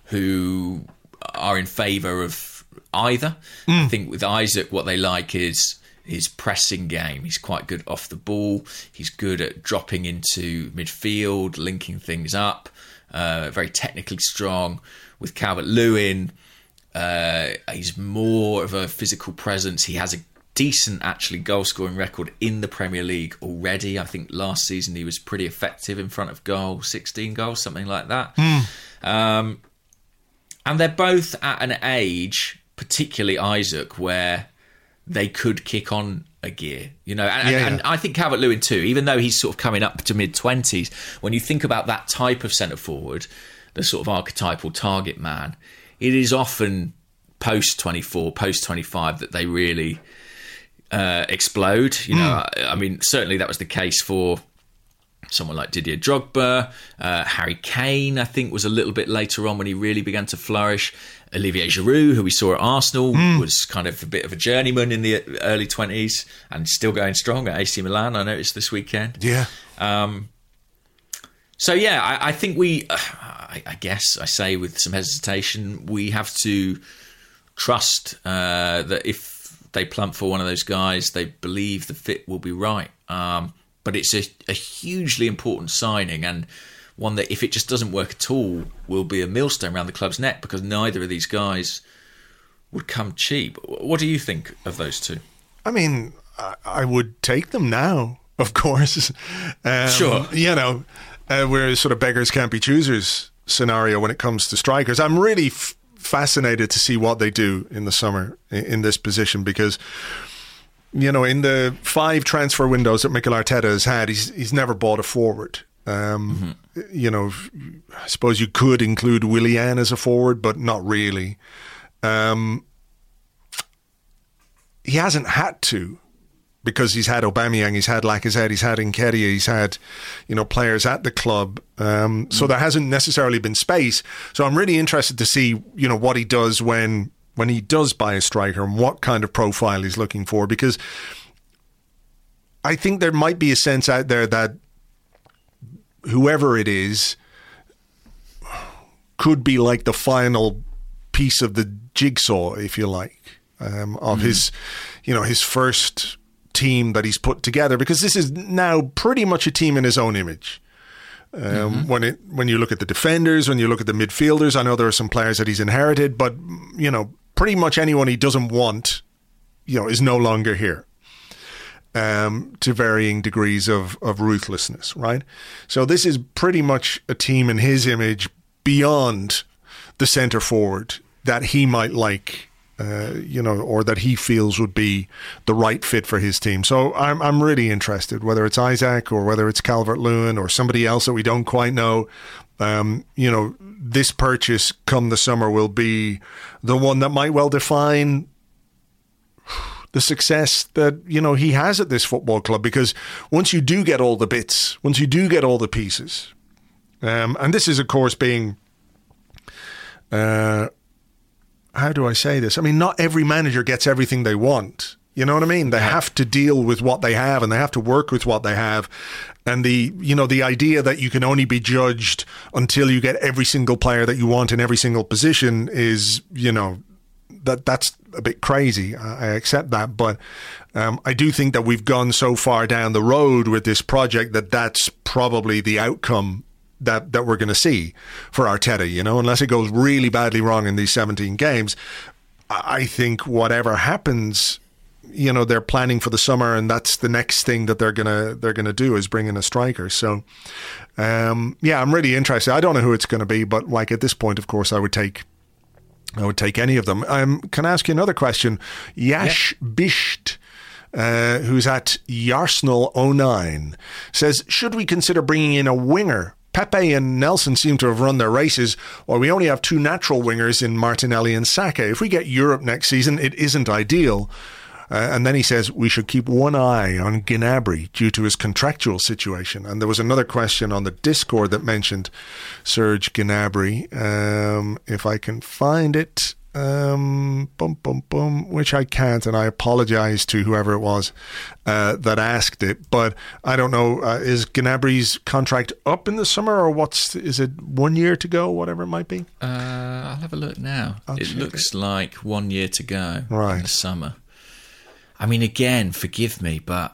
who are in favour of either. Mm. I think with Isak, what they like is his pressing game. He's quite good off the ball. He's good at dropping into midfield, linking things up. Uh, very technically strong. With Calvert-Lewin, Uh, he's more of a physical presence. He has a decent, actually, goal-scoring record in the Premier League already. I think last season he was pretty effective in front of goal, sixteen goals, something like that. Mm. Um, and they're both at an age, particularly Isak, where they could kick on a gear, you know. And, yeah, and, and yeah. I think Calvert-Lewin too, even though he's sort of coming up to mid-twenties, when you think about that type of centre-forward, the sort of archetypal target man, it is often post twenty-four, post twenty-five that they really uh, explode. You know, mm. I, I mean, certainly that was the case for someone like Didier Drogba, uh, Harry Kane, I think, was a little bit later on when he really began to flourish. Olivier Giroud, who we saw at Arsenal, mm. was kind of a bit of a journeyman in the early twenties and still going strong at A C Milan, I noticed this weekend. Yeah. Um, so, yeah, I, I think we, uh, I, I guess I say with some hesitation, we have to trust uh, that if they plump for one of those guys, they believe the fit will be right. Um, but it's a, a hugely important signing, and one that, if it just doesn't work at all, will be a millstone around the club's neck, because neither of these guys would come cheap. What do you think of those two? I mean, I, I would take them now, of course. Um, sure. You know, uh, we're sort of beggars can't be choosers scenario when it comes to strikers. I'm really f- fascinated to see what they do in the summer in, in this position, because, you know, in the five transfer windows that Mikel Arteta has had, he's he's never bought a forward. Um, mm-hmm. You know, I suppose you could include Willian as a forward, but not really. Um, he hasn't had to, because he's had Aubameyang, he's had Lacazette, he's had Nketiah, he's had, you know, players at the club. Um, mm-hmm. So there hasn't necessarily been space. So I'm really interested to see, you know, what he does when when he does buy a striker and what kind of profile he's looking for, because I think there might be a sense out there that whoever it is could be like the final piece of the jigsaw, if you like, um, of mm. his, you know, his first team that he's put together, because this is now pretty much a team in his own image. Um, mm-hmm. When it when you look at the defenders, when you look at the midfielders, I know there are some players that he's inherited, but, you know, pretty much anyone he doesn't want, you know, is no longer here. Um, to varying degrees of, of ruthlessness, right? So this is pretty much a team in his image beyond the centre forward that he might like, uh, you know, or that he feels would be the right fit for his team. So I'm I'm really interested, whether it's Isaac or whether it's Calvert-Lewin or somebody else that we don't quite know. Um, you know, this purchase come the summer will be the one that might well define the success that, you know, he has at this football club, because once you do get all the bits, once you do get all the pieces, um, and this is, of course, being, uh, how do I say this? I mean, not every manager gets everything they want. You know what I mean? They have to deal with what they have, and they have to work with what they have. And the, you know, the idea that you can only be judged until you get every single player that you want in every single position is, you know, that that's a bit crazy. I accept that, but um, I do think that we've gone so far down the road with this project that that's probably the outcome that, that we're going to see for Arteta, you know, unless it goes really badly wrong in these seventeen games. I think whatever happens, you know, they're planning for the summer, and that's the next thing that they're gonna they're gonna do is bring in a striker. So, um, yeah, I'm really interested. I don't know who it's going to be, but like at this point, of course, I would take. I would take any of them. Um, can I ask you another question? Yash yeah. Bisht, uh, who's at Yarsenal oh nine, says, should we consider bringing in a winger? Pepe and Nelson seem to have run their races, or we only have two natural wingers in Martinelli and Saka. If we get Europe next season, it isn't ideal. Uh, and then he says we should keep one eye on Gnabry due to his contractual situation. And there was another question on the Discord that mentioned Serge Gnabry. Um, if I can find it, um, bum, bum, bum, which I can't, and I apologize to whoever it was uh, that asked it. But I don't know, uh, is Gnabry's contract up in the summer, or what's is it one year to go, whatever it might be? Uh, I'll have a look now. I'll it looks it. like one year to go right. in the summer. I mean, again, forgive me, but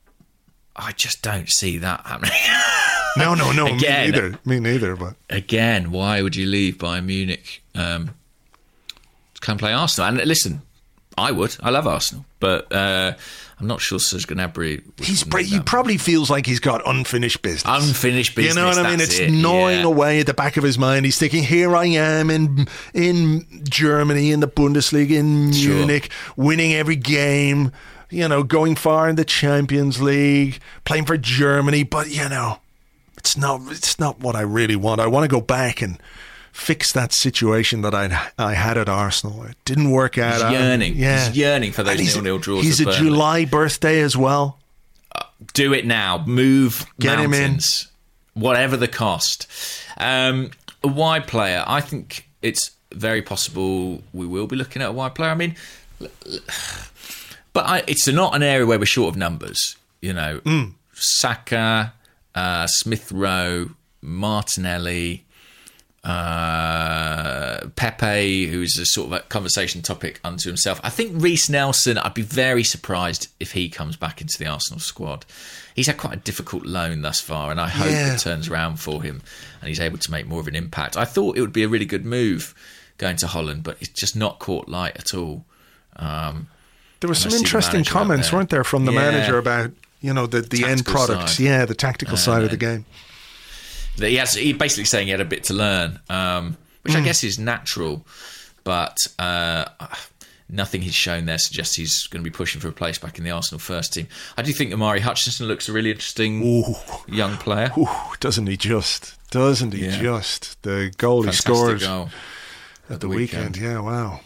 I just don't see that happening. no, no, no, again, me neither. Me neither. But again, why would you leave Bayern Munich um, to come play Arsenal? And listen, I would. I love Arsenal, but uh, I'm not sure Serge Gnabry. He's he probably feels like he's got unfinished business. Unfinished business. You know what I mean? It's it. gnawing yeah. away at the back of his mind. He's thinking, "Here I am in in Germany, in the Bundesliga, in Munich, sure. winning every game. You know, going far in the Champions League, playing for Germany. But you know, it's not it's not what I really want. I want to go back and fix that situation that I I had at Arsenal. It didn't work out. He's yearning. Yeah. He's yearning for those nil-nil draws. He's a Burnley. July birthday as well. Uh, Do it now. Move Get mountains, him in. Whatever the cost. Um, a wide player, I think it's very possible we will be looking at a wide player. I mean, but I, it's not an area where we're short of numbers. You know, mm. Saka, uh, Smith Rowe, Martinelli, uh, Pepe, who's a sort of a conversation topic unto himself. I think Reece Nelson, I'd be very surprised if he comes back into the Arsenal squad. He's had quite a difficult loan thus far, and I hope yeah. it turns around for him and he's able to make more of an impact. I thought it would be a really good move going to Holland, but it's just not caught light at all. Um, there were some interesting the comments, weren't there, from the yeah. manager about, you know, the, the end product. Side. Yeah, the tactical uh, side of the game. He has, he basically saying he had a bit to learn, um, which mm. I guess is natural, but uh, nothing he's shown there suggests he's going to be pushing for a place back in the Arsenal first team. I do think Amari Hutchinson looks a really interesting Ooh. young player. Ooh, doesn't he just? Doesn't he yeah. just? The goal Fantastic he scored goal at, at the weekend. weekend. Yeah, wow.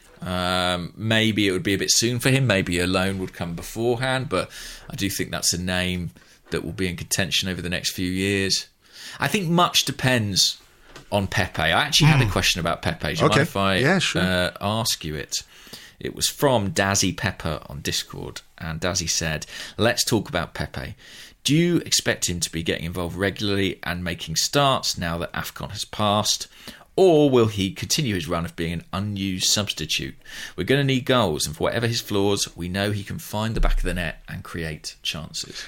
Um, maybe it would be a bit soon for him. Maybe a loan would come beforehand, but I do think that's a name that will be in contention over the next few years. I think much depends on Pepe. I actually had a question about Pepe. Do you okay. mind if I yeah, sure. uh, ask you it? It was from Dazzy Pepper on Discord, and Dazzy said, let's talk about Pepe. Do you expect him to be getting involved regularly and making starts now that AFCON has passed? Or will he continue his run of being an unused substitute? We're going to need goals, and for whatever his flaws, we know he can find the back of the net and create chances.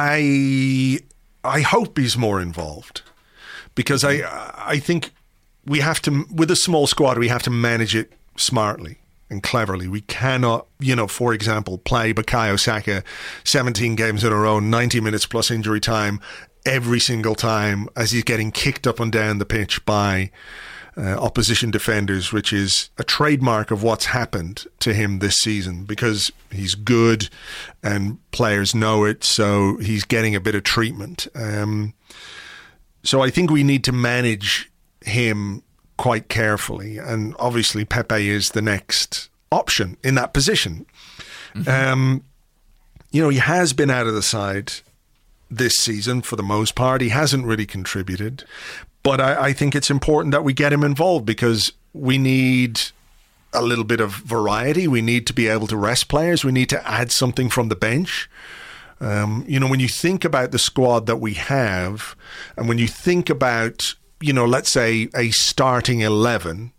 I... I hope he's more involved, because I I think we have to, with a small squad, we have to manage it smartly and cleverly. We cannot, you know, for example, play Bukayo Saka seventeen games in a row, ninety minutes plus injury time, every single time as he's getting kicked up and down the pitch by uh, opposition defenders, which is a trademark of what's happened to him this season, because he's good and players know it, so he's getting a bit of treatment. Um, so I think we need to manage him quite carefully, and obviously Pepe is the next option in that position. Mm-hmm. Um, you know, he has been out of the side this season for the most part. He hasn't really contributed, but I, I think it's important that we get him involved, because we need a little bit of variety. We need to be able to rest players. We need to add something from the bench. Um, you know, when you think about the squad that we have, and when you think about, you know, let's say a starting eleven,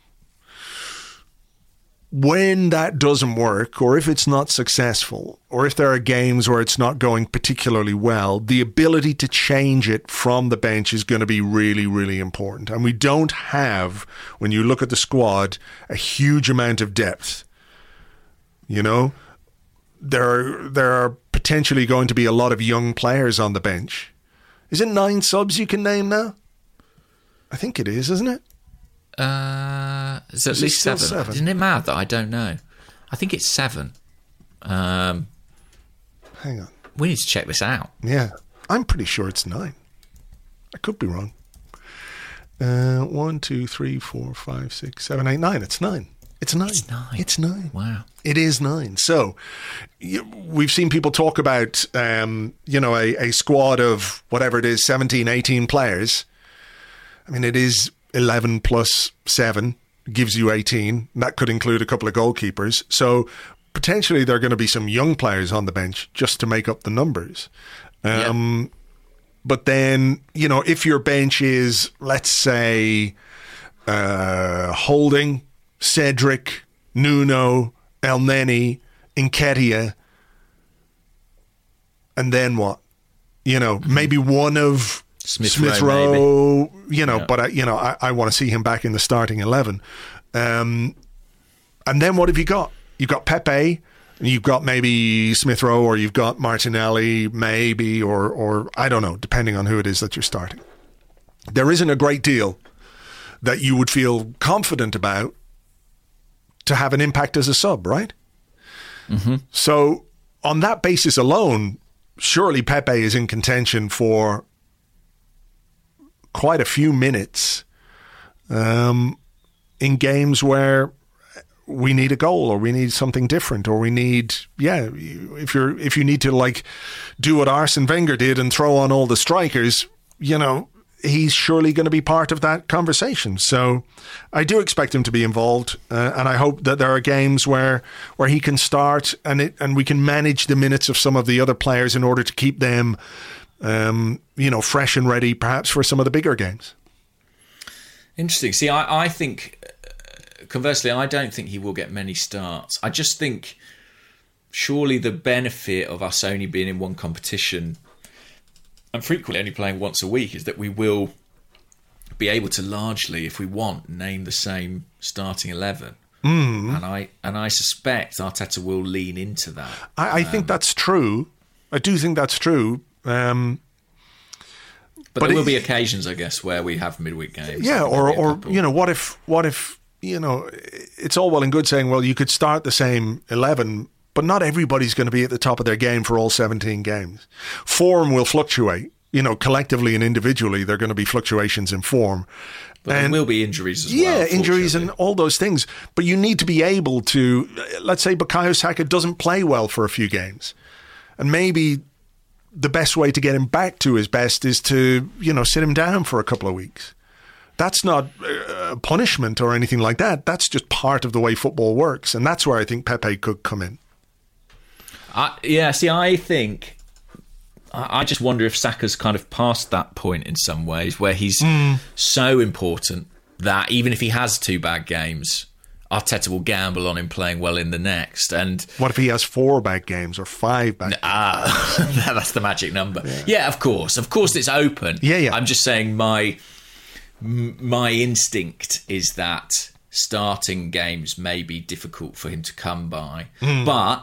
when that doesn't work, or if it's not successful, or if there are games where it's not going particularly well, the ability to change it from the bench is going to be really, really important. And we don't have, when you look at the squad, a huge amount of depth. You know, there are, there are potentially going to be a lot of young players on the bench. Is it nine subs you can name now? I think it is, isn't it? Uh, it's at Is least it seven. seven. Isn't it mad that I don't know? I think it's seven. Um, Hang on. We need to check this out. Yeah. I'm pretty sure it's nine. I could be wrong. Uh, one, two, three, four, five, six, seven, eight, nine. It's nine. It's nine. It's nine. It's nine. Wow. It is nine. So you, we've seen people talk about, um, you know, a, a squad of whatever it is, seventeen, eighteen players. I mean, it is eleven plus seven gives you eighteen. That could include a couple of goalkeepers. So potentially there are going to be some young players on the bench just to make up the numbers. Um, yep. But then, you know, if your bench is, let's say, uh, Holding, Cedric, Nuno, Elneny, Nketiah, and then what? You know, maybe one of Smith, Smith Rowe, Rowe, you know, yeah. but I, you know, I, I want to see him back in the starting eleven. Um, and then what have you got? You've got Pepe, and you've got maybe Smith Rowe, or you've got Martinelli, maybe, or or I don't know, depending on who it is that you're starting. There isn't a great deal that you would feel confident about to have an impact as a sub, right? Mm-hmm. So on that basis alone, surely Pepe is in contention for quite a few minutes um, in games where we need a goal, or we need something different, or we need, yeah, if you're if you need to like do what Arsene Wenger did and throw on all the strikers, you know, he's surely going to be part of that conversation. So I do expect him to be involved, uh, and I hope that there are games where where he can start and it and we can manage the minutes of some of the other players in order to keep them, um, you know, fresh and ready, perhaps for some of the bigger games. Interesting. See, I, I think, conversely, I don't think he will get many starts. I just think surely the benefit of us only being in one competition and frequently only playing once a week is that we will be able to largely, if we want, name the same starting eleven. Mm. And I and I suspect Arteta will lean into that. I, I um, think that's true. I do think that's true. Um, but, but there it, will be occasions, I guess, where we have midweek games. Yeah, or or you know, what if what if you know, it's all well and good saying, well, you could start the same eleven. But not everybody's going to be at the top of their game for all seventeen games. Form will fluctuate. You know, collectively and individually, there are going to be fluctuations in form. But and, there will be injuries as yeah, well. Yeah, injuries and all those things. But you need to be able to, let's say Bukayo Saka doesn't play well for a few games. And maybe the best way to get him back to his best is to, you know, sit him down for a couple of weeks. That's not a punishment or anything like that. That's just part of the way football works. And that's where I think Pepe could come in. Uh, yeah, see, I think, I just wonder if Saka's kind of past that point in some ways where he's mm. so important that even if he has two bad games, Arteta will gamble on him playing well in the next. And what if he has four bad games or five bad games? Ah, that's the magic number. Yeah. yeah, of course. Of course it's open. Yeah, yeah. I'm just saying my my instinct is that starting games may be difficult for him to come by. Mm. But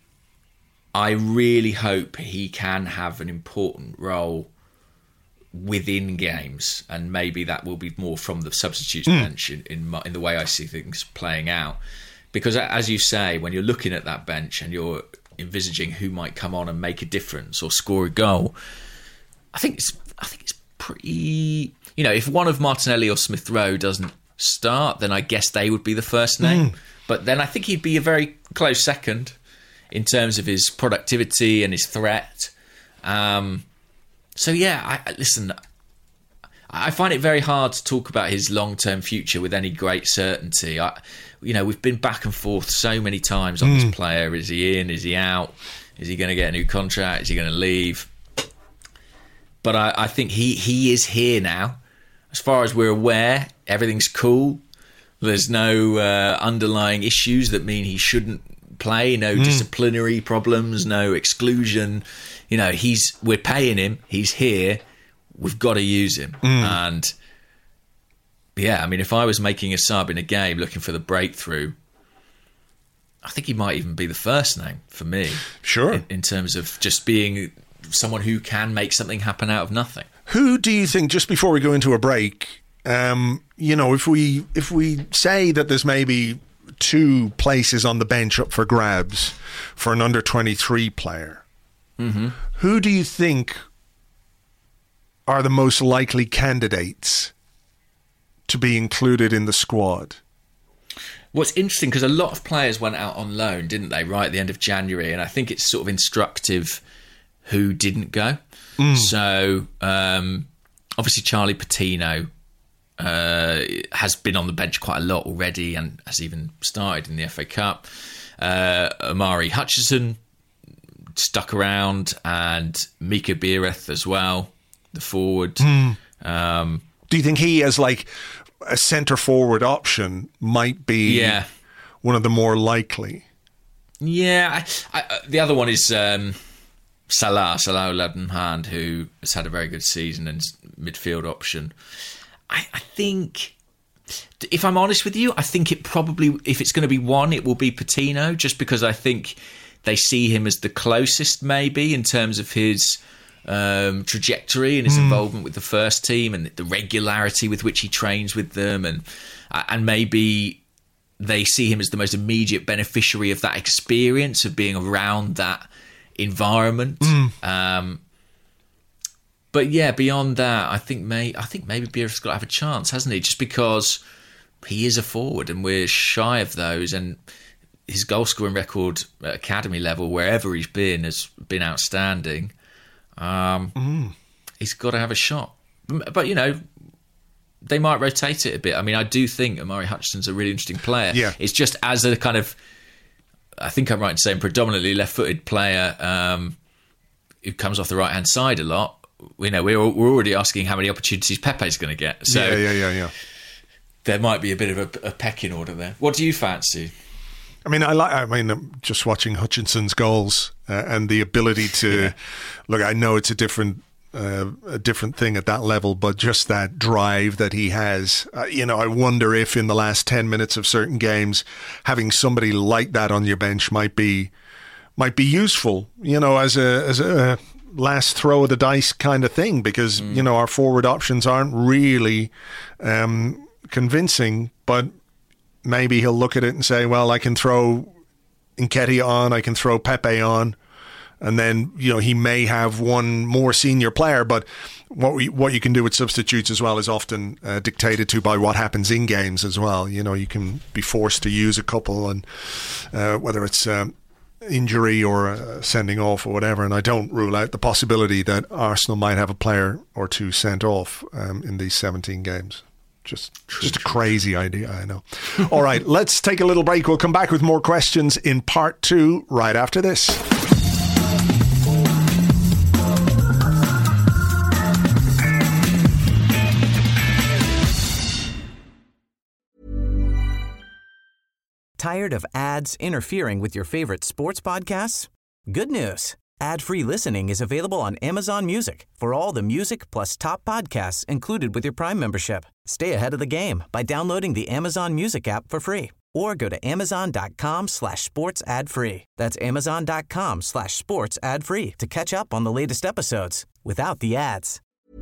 I really hope he can have an important role within games, and maybe that will be more from the substitutes mm. bench in, in, my, in the way I see things playing out. Because as you say, when you're looking at that bench and you're envisaging who might come on and make a difference or score a goal, I think it's I think it's pretty. You know, if one of Martinelli or Smith Rowe doesn't start, then I guess they would be the first name. Mm. But then I think he'd be a very close second in terms of his productivity and his threat. Um, so, yeah, I, listen, I find it very hard to talk about his long-term future with any great certainty. I, you know, we've been back and forth so many times on mm. this player. Is he in? Is he out? Is he going to get a new contract? Is he going to leave? But I, I think he, he is here now. As far as we're aware, everything's cool. There's no uh, underlying issues that mean he shouldn't play, no mm. disciplinary problems, no exclusion. You know, he's we're paying him, he's here, we've got to use him. Mm. And yeah, I mean, if I was making a sub in a game looking for the breakthrough, I think he might even be the first name for me. Sure. In, in terms of just being someone who can make something happen out of nothing. Who do you think, just before we go into a break, um, you know, if we if we say that there's maybe two places on the bench up for grabs for an under twenty-three player, mm-hmm. who do you think are the most likely candidates to be included in the squad? What's interesting, because a lot of players went out on loan, didn't they, right at the end of January, and I think it's sort of instructive who didn't go. Mm. So um, obviously Charlie Patino Uh, has been on the bench quite a lot already and has even started in the F A Cup. Uh, Omari Hutchinson stuck around, and Mika Biereth as well, the forward. Mm. Um, Do you think he, as like a centre forward option, might be yeah. one of the more likely? Yeah. I, I, the other one is um, Salah, Salah Laddenhand, who has had a very good season and midfield option. I, I think, if I'm honest with you, I think it probably, if it's going to be one, it will be Patino, just because I think they see him as the closest, maybe, in terms of his um, trajectory and his mm. involvement with the first team and the regularity with which he trains with them. And, and maybe they see him as the most immediate beneficiary of that experience of being around that environment. Mm. Um But yeah, beyond that, I think may I think maybe Biereth's got to have a chance, hasn't he? Just because he is a forward, and we're shy of those. And his goal scoring record at academy level, wherever he's been, has been outstanding. Um, mm. He's got to have a shot. But, you know, they might rotate it a bit. I mean, I do think Omari Hutchinson's a really interesting player. Yeah. It's just as a kind of, I think I'm right in saying, predominantly left-footed player um, who comes off the right-hand side a lot. You know, we're we're already asking how many opportunities Pepe's going to get. So yeah, yeah, yeah, yeah. There might be a bit of a, a pecking order there. What do you fancy? I mean, I like. I mean, just watching Hutchinson's goals uh, and the ability to yeah. look. I know it's a different, uh, a different thing at that level, but just that drive that he has. Uh, you know, I wonder if in the last ten minutes of certain games, having somebody like that on your bench might be might be useful. You know, as a as a last throw of the dice kind of thing, because mm. you know our forward options aren't really um, convincing, but. Maybe he'll look at it and say, well, I can throw Nketiah on, I can throw Pepe on, and then, you know, he may have one more senior player, but what we, what you can do with substitutes as well is often uh, dictated to by what happens in games as well. You know, you can be forced to use a couple, and uh, whether it's um, injury or uh, sending off or whatever, and I don't rule out the possibility that Arsenal might have a player or two sent off um, in these seventeen games. Just, just a crazy idea, I know. All right, let's take a little break. We'll come back with more questions in part two right after this. Tired of ads interfering with your favorite sports podcasts? Good news. Ad-free listening is available on Amazon Music for all the music plus top podcasts included with your Prime membership. Stay ahead of the game by downloading the Amazon Music app for free or go to amazon.com slash sports ad free. That's amazon.com slash sports ad free to catch up on the latest episodes without the ads.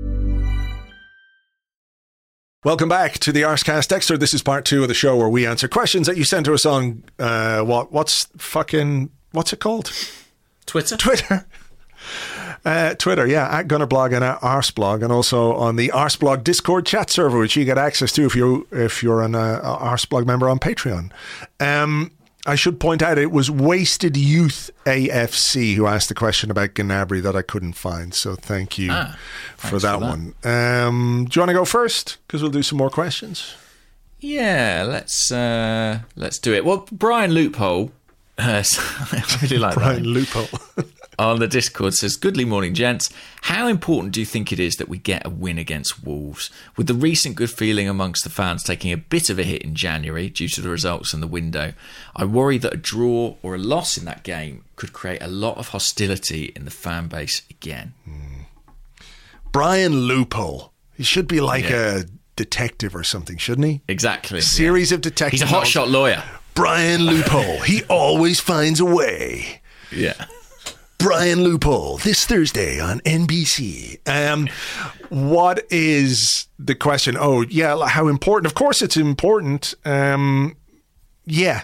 Welcome back to the Arsecast Extra. This is part two of the show where we answer questions that you sent to us on, uh, what, what's fucking, what's it called? Twitter? Twitter. Uh, Twitter, yeah, at Gunnerblog and at Arseblog, and also on the Arseblog Discord chat server, which you get access to if, you, if you're an uh, Arseblog member on Patreon. Um, I should point out it was Wasted Youth A F C who asked the question about Gnabry that I couldn't find, so thank you ah, for, that for that one. Um, do you want to go first? Because we'll do some more questions. Yeah, let's, uh, let's do it. Well, Brian Loophole... Uh, so I really like Brian that. Loophole on the Discord says, "Goodly morning, gents. How important do you think it is that we get a win against Wolves? With the recent good feeling amongst the fans taking a bit of a hit in January due to the results in the window, I worry that a draw or a loss in that game could create a lot of hostility in the fan base again." Mm. Brian Loophole. He should be like yeah. a detective or something, shouldn't he? Exactly. A series yeah. of detectives. He's a hotshot lawyer. Brian Loophole. He always finds a way. Yeah. Brian Loophole, this Thursday on N B C. Um, what is the question? Oh, yeah, how important? Of course it's important. Um, yeah.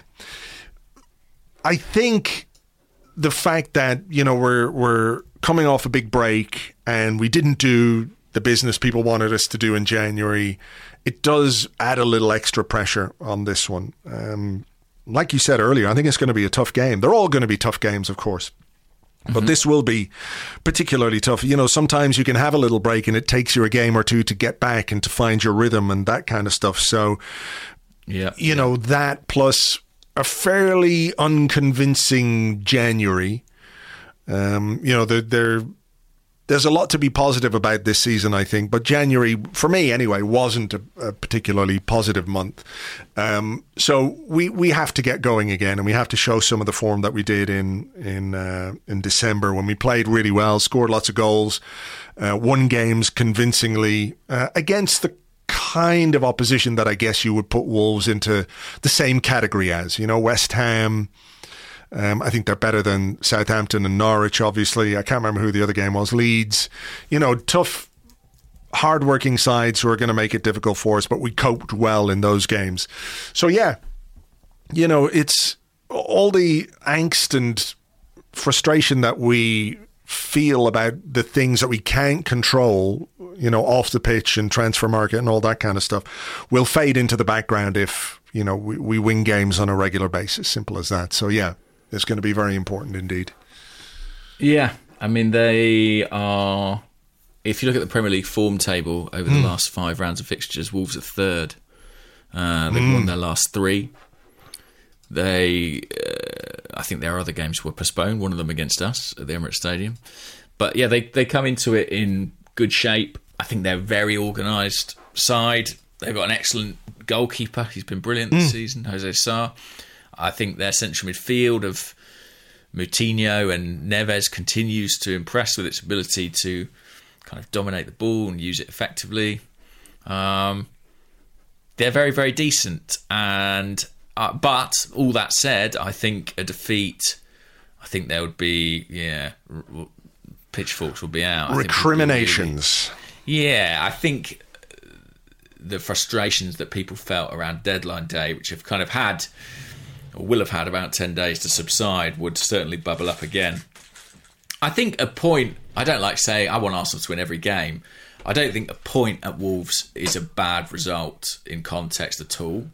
I think the fact that, you know, we're we're coming off a big break and we didn't do the business people wanted us to do in January, it does add a little extra pressure on this one. Um Like you said earlier, I think it's going to be a tough game. They're all going to be tough games, of course. But mm-hmm. this will be particularly tough. You know, sometimes you can have a little break and it takes you a game or two to get back and to find your rhythm and that kind of stuff. So, yeah, you yeah. know, that plus a fairly unconvincing January. Um, you know, they're, they're There's a lot to be positive about this season, I think. But January, for me anyway, wasn't a, a particularly positive month. Um, so we, we have to get going again, and we have to show some of the form that we did in in uh, in December when we played really well, scored lots of goals, uh, won games convincingly uh, against the kind of opposition that I guess you would put Wolves into the same category as. You know, West Ham. Um, I think they're better than Southampton and Norwich, obviously. I can't remember who the other game was. Leeds. You know, tough, hard-working sides who are going to make it difficult for us, but we coped well in those games. So, yeah, you know, it's all the angst and frustration that we feel about the things that we can't control, you know, off the pitch and transfer market and all that kind of stuff, will fade into the background if, you know, we, we win games on a regular basis. Simple as that. So, yeah, it's going to be very important indeed. Yeah, I mean, they are... If you look at the Premier League form table over the mm. last five rounds of fixtures, Wolves are third. Uh, they've mm. won their last three. They, uh, I think their other games were postponed, one of them against us at the Emirates Stadium. But yeah, they, they come into it in good shape. I think they're a very organised side. They've got an excellent goalkeeper. He's been brilliant this mm. season, Jose Sarr. I think their central midfield of Moutinho and Neves continues to impress with its ability to kind of dominate the ball and use it effectively. Um, they're very, very decent. And uh, but all that said, I think a defeat, I think there would be, yeah, r- pitchforks will be out. Recriminations. Really, yeah, I think the frustrations that people felt around deadline day, which have kind of had, or will have had about ten days to subside, would certainly bubble up again. I think a point, I don't like saying I want Arsenal to win every game. I don't think a point at Wolves is a bad result in context at all.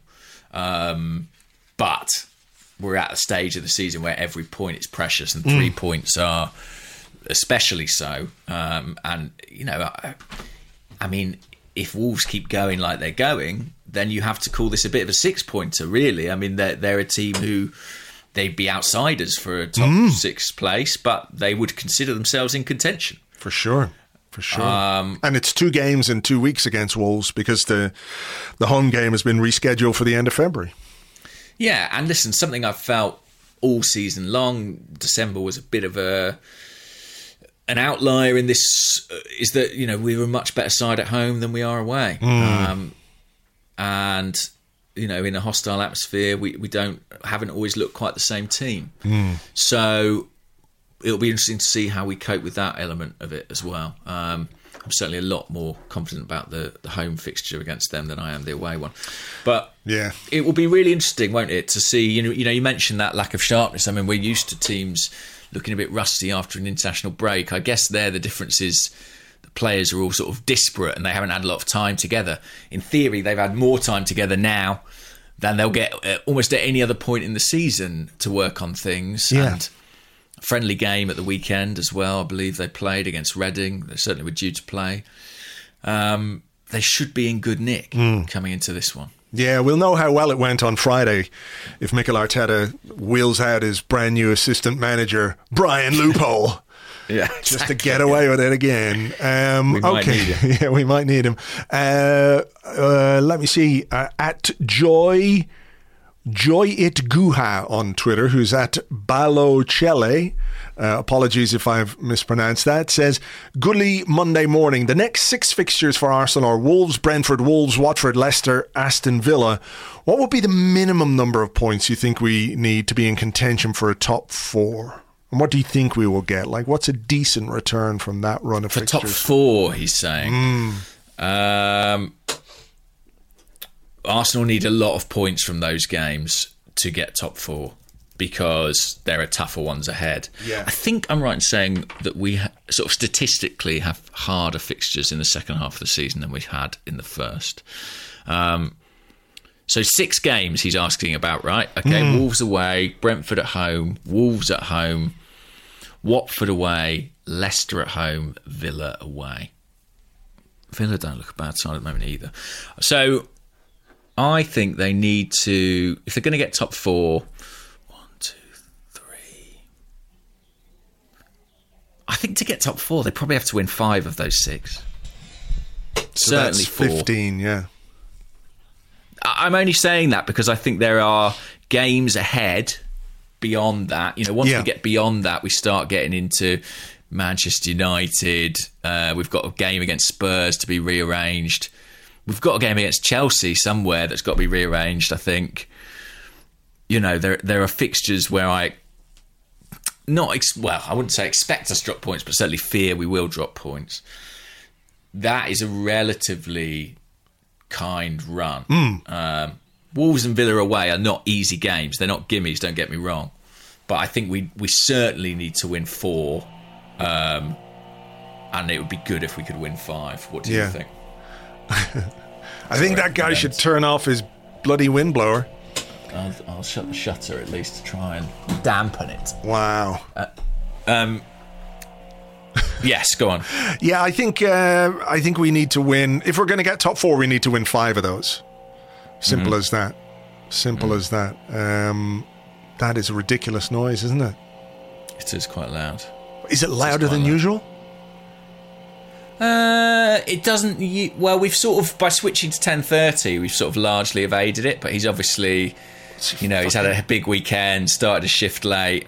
Um, but we're at a stage of the season where every point is precious, and three mm. points are especially so. Um, and, you know, I, I mean, if Wolves keep going like they're going, then you have to call this a bit of a six-pointer, really. I mean, they're, they're a team who... they'd be outsiders for a top mm. six place, but they would consider themselves in contention. For sure. For sure. Um, and it's two games in two weeks against Wolves because the the home game has been rescheduled for the end of February. Yeah, and listen, something I've felt all season long, December was a bit of a an outlier in this, uh, is that, you know, we were a much better side at home than we are away. Mm. Um, and... you know, in a hostile atmosphere, we, we don't haven't always looked quite the same team. Mm. So it'll be interesting to see how we cope with that element of it as well. Um, I'm certainly a lot more confident about the, the home fixture against them than I am the away one. But yeah, it will be really interesting, won't it, to see, you know, you know, you mentioned that lack of sharpness. I mean, we're used to teams looking a bit rusty after an international break. I guess there the difference is the players are all sort of disparate and they haven't had a lot of time together. In theory, they've had more time together now than they'll get uh, almost at any other point in the season to work on things. Yeah. And a friendly game at the weekend as well. I believe they played against Reading. They certainly were due to play. Um, they should be in good nick mm. coming into this one. Yeah, we'll know how well it went on Friday if Mikel Arteta wheels out his brand new assistant manager, Brian Loophole. Yeah, just exactly. to get away with it again. Um, we might okay, need him. Yeah, we might need him. Uh, uh, let me see. Uh, at Joy Joy It Guha on Twitter, who's at Balochele. Uh, apologies if I've mispronounced that. Says, Goodly Monday morning. The next six fixtures for Arsenal are Wolves, Brentford, Wolves, Watford, Leicester, Aston Villa. What would be the minimum number of points you think we need to be in contention for a top four? And what do you think we will get? Like, what's a decent return from that run of for fixtures? top four, he's saying. Mm. Um, Arsenal need a lot of points from those games to get top four because there are tougher ones ahead. Yeah. I think I'm right in saying that we ha- sort of statistically have harder fixtures in the second half of the season than we had in the first. Um, so six games he's asking about, right? Okay, mm. Wolves away, Brentford at home, Wolves at home, Watford away, Leicester at home, Villa away. Villa don't look a bad side at the moment either. So I think they need to, if they're going to get top four, one, two, three. I think to get top four, they probably have to win five of those six. So Certainly that's four. fifteen, yeah. I'm only saying that because I think there are games ahead beyond that. You know, once yeah. we get beyond that, we start getting into Manchester United. Uh, we've got a game against Spurs to be rearranged. We've got a game against Chelsea somewhere that's got to be rearranged, I think. You know, there there are fixtures where I not ex- well, I wouldn't say expect us to drop points, but certainly fear we will drop points. That is a relatively kind run. Mm. Um, Wolves and Villa away are not easy games. They're not gimmies, don't get me wrong. But I think we we certainly need to win four Um, and it would be good if we could win five. What do Yeah. you think? I think that guy should turn off his bloody windblower. I'll, I'll shut the shutter at least to try and dampen it. Wow. Um, yes, go on. Yeah, I think uh, I think we need to win. If we're going to get top four, we need to win five of those. Simple Mm-hmm. as that. Simple as that. Um, that is a ridiculous noise, isn't it? It is quite loud. Is it louder quite than loud. usual? Uh, it doesn't. u- Well, we've sort of by switching to ten thirty, we've sort of largely evaded it. But he's obviously, you know, he's had a big weekend, started a shift late.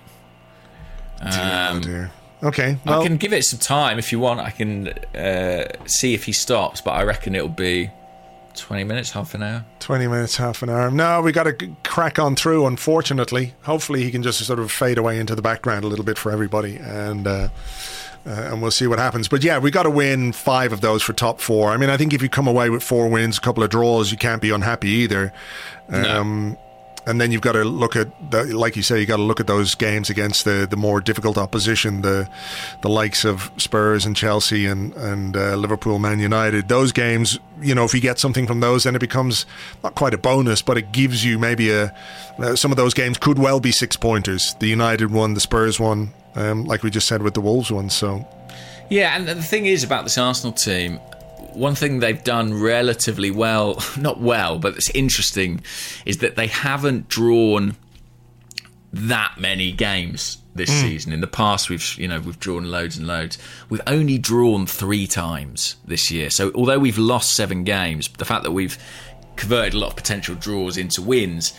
oh Um, dear. Okay. Well, I can give it some time if you want. I can uh, see if he stops, but I reckon it'll be twenty minutes, half an hour. twenty minutes, half an hour. No, we got to crack on through, unfortunately. Hopefully he can just sort of fade away into the background a little bit for everybody, and uh, uh, and we'll see what happens. But yeah, we got to win five of those for top four. I mean, I think if you come away with four wins, a couple of draws, you can't be unhappy either. Um, And then you've got to look at, the, like you say, you got to look at those games against the, the more difficult opposition, the the likes of Spurs and Chelsea and and uh, Liverpool, Man United. Those games, you know, if you get something from those, then it becomes not quite a bonus, but it gives you maybe a. Uh, some of those games could well be six pointers. The United one, the Spurs one, um, like we just said with the Wolves one. So Yeah, and the thing is about this Arsenal team, one thing they've done relatively well, not well, but it's interesting, is that they haven't drawn that many games this Mm. season. In the past, we've you know we've drawn loads and loads. We've only drawn three times this year. So although we've lost seven games, the fact that we've converted a lot of potential draws into wins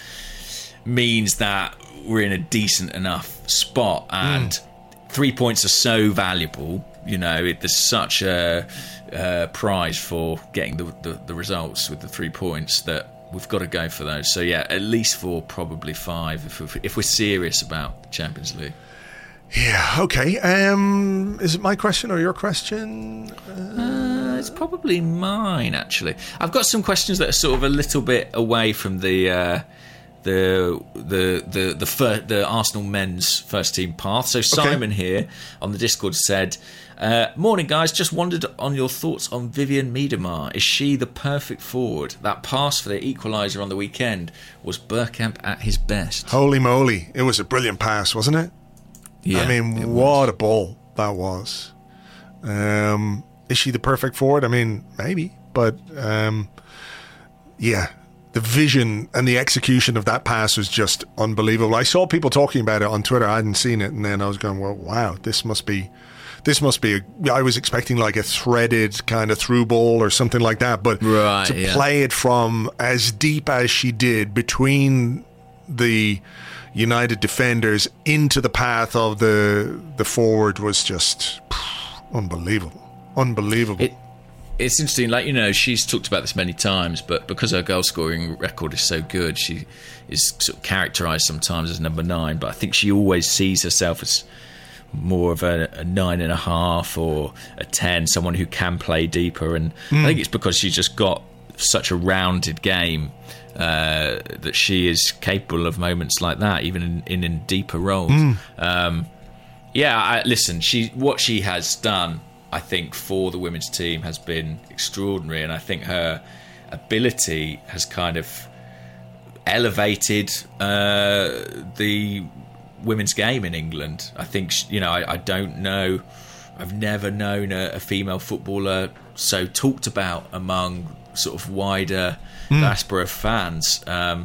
means that we're in a decent enough spot, and three points are so valuable. You know, it, there's such a uh, prize for getting the, the, the results with the three points that we've got to go for those. So yeah, at least four, probably five, if we're, if we're serious about the Champions League. yeah, okay. Um, is it my question or your question? Uh, it's probably mine, actually. I've got some questions that are sort of a little bit away from the uh, the the the the, fir- the Arsenal men's first team path. So Simon here on the Discord said, uh, "Morning guys, just wondered on your thoughts on Vivian Miedemar. Is she the perfect forward? That pass for the equaliser on the weekend was Bergkamp at his best." Holy moly! It was a brilliant pass, wasn't it? Yeah, I mean, it what a ball that was. Um, is she the perfect forward? I mean, maybe, but um, yeah, the vision and the execution of that pass was just unbelievable. I saw people talking about it on Twitter. I hadn't seen it, and then I was going, "Well, wow, this must be, this must be." A, I was expecting like a threaded kind of through ball or something like that, but Right, to yeah. play it from as deep as she did between the United defenders into the path of the the forward was just phew, unbelievable, unbelievable. It, it's interesting, like, you know, she's talked about this many times, but because her goal scoring record is so good, she is sort of characterised sometimes as number nine, but I think she always sees herself as more of a, a nine and a half or a ten, someone who can play deeper, and I think it's because she's just got such a rounded game uh, that she is capable of moments like that, even in, in, in deeper roles. Um, yeah, I, listen, she what she has done, I think, for the women's team has been extraordinary, and I think her ability has kind of elevated uh, the women's game in England. I think, you know, I, I don't know, I've never known a, a female footballer so talked about among sort of wider diaspora fans. Um,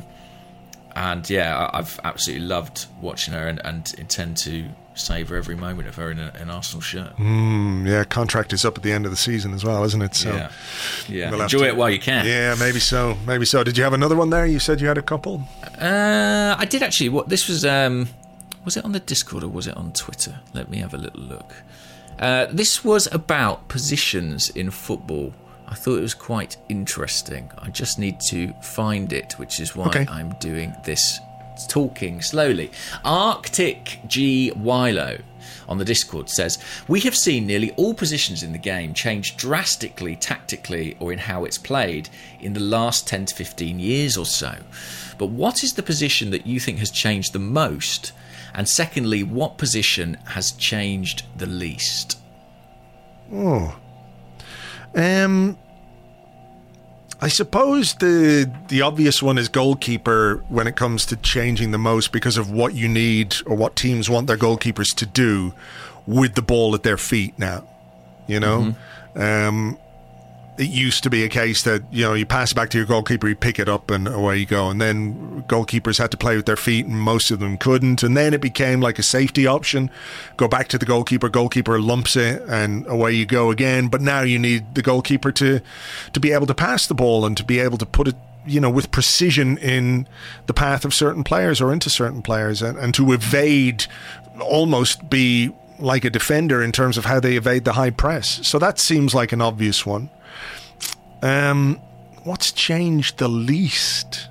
and yeah, I, I've absolutely loved watching her, and, and intend to savour every moment of her in a, an Arsenal shirt. Mm, yeah, contract is up at the end of the season as well, isn't it? So yeah, yeah. we'll have Enjoy to- it while you can. Yeah, maybe so, maybe so. Did you have another one there? You said you had a couple. Uh, I did actually. What this was? Um, was it on the Discord or was it on Twitter? Let me have a little look. Uh, this was about positions in football. I thought it was quite interesting. I just need to find it, which is why Okay. I'm doing this talking slowly. Arctic G Wilo on the Discord says, "We have seen nearly all positions in the game change drastically tactically or in how it's played in the last ten to fifteen years or so. But what is the position that you think has changed the most? And secondly, what position has changed the least? Oh. Um... I suppose the the obvious one is goalkeeper when it comes to changing the most because of what you need or what teams want their goalkeepers to do with the ball at their feet now. You know? Mm-hmm. Um, it used to be a case that, you know, you pass it back to your goalkeeper, you pick it up and away you go. And then goalkeepers had to play with their feet and most of them couldn't. And then it became like a safety option. Go back to the goalkeeper, goalkeeper lumps it and away you go again. But now you need the goalkeeper to, to be able to pass the ball and to be able to put it, you know, with precision in the path of certain players or into certain players and, and to evade, almost be like a defender in terms of how they evade the high press. So that seems like an obvious one. Um, what's changed the least?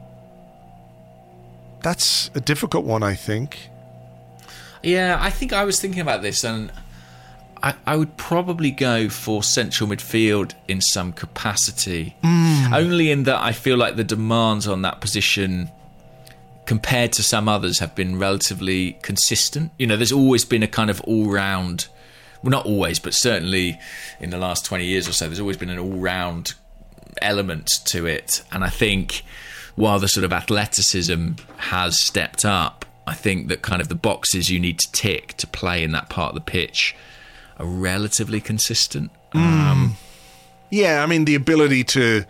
That's a difficult one, I think. Yeah, I think I was thinking about this, and I, I would probably go for central midfield in some capacity. Mm. Only in that I feel like the demands on that position, compared to some others, have been relatively consistent. You know, there's always been a kind of all-round... Well, not always, but certainly in the last twenty years or so, there's always been an all-round element to it. And I think while the sort of athleticism has stepped up, I think that kind of the boxes you need to tick to play in that part of the pitch are relatively consistent. Mm. Um, yeah, I mean, the ability to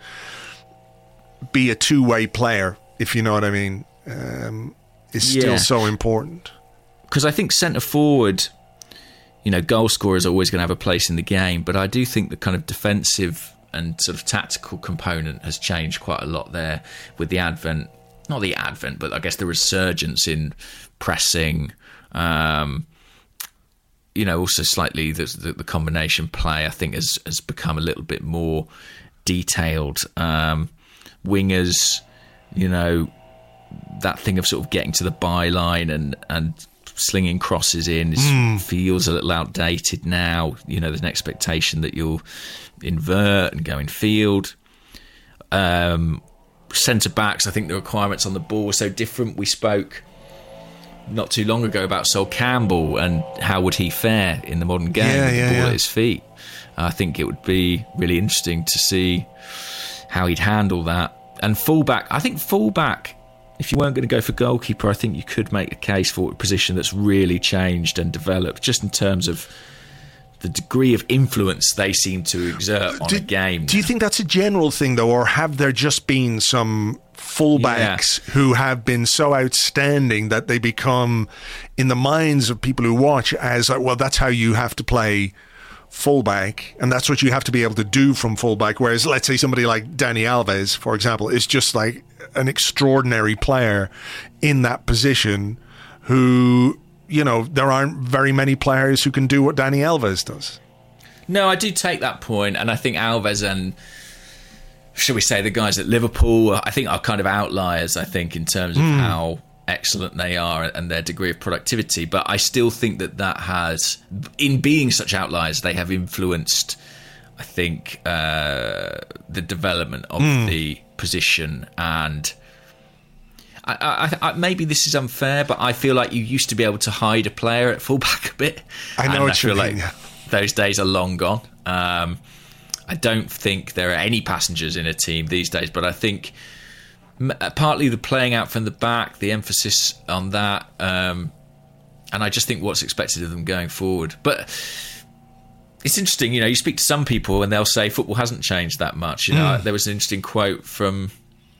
be a two-way player, if you know what I mean, um, is still yeah. so important. Because I think centre-forward... You know, goal scorers are always going to have a place in the game, but I do think the kind of defensive and sort of tactical component has changed quite a lot there with the advent, not the advent, but I guess the resurgence in pressing, um, you know, also slightly the, the, the combination play, I think, has, has become a little bit more detailed. Um, wingers, you know, that thing of sort of getting to the byline and, and slinging crosses in is, mm. feels a little outdated now. You know, there's an expectation that you'll invert and go in field. Um, centre backs, I think the requirements on the ball are so different. We spoke not too long ago about Sol Campbell and how would he fare in the modern game yeah, with yeah, the ball yeah. at his feet. I think it would be really interesting to see how he'd handle that. And fullback, I think fullback, if you weren't going to go for goalkeeper, I think you could make a case for a position that's really changed and developed, just in terms of the degree of influence they seem to exert on do, a game. Do you think that's a general thing, though, or have there just been some fullbacks yeah. who have been so outstanding that they become, in the minds of people who watch, as like, well, that's how you have to play fullback, and that's what you have to be able to do from fullback. Whereas, let's say somebody like Dani Alves, for example, is just like an extraordinary player in that position who, you know, there aren't very many players who can do what Dani Alves does. No, I do take that point, and I think Alves and, shall we say, the guys at Liverpool, I think are kind of outliers, I think, in terms of mm. how excellent they are and their degree of productivity. But I still think that that has, in being such outliers, they have influenced, I think, uh, the development of mm. the position. And I, I, I, maybe this is unfair, but I feel like you used to be able to hide a player at fullback a bit. I know and what I feel you mean. like those days are long gone. Um, I don't think there are any passengers in a team these days, but I think partly the playing out from the back, the emphasis on that, um, and I just think what's expected of them going forward. But it's interesting, you know, you speak to some people and they'll say football hasn't changed that much. You know, mm. there was an interesting quote from,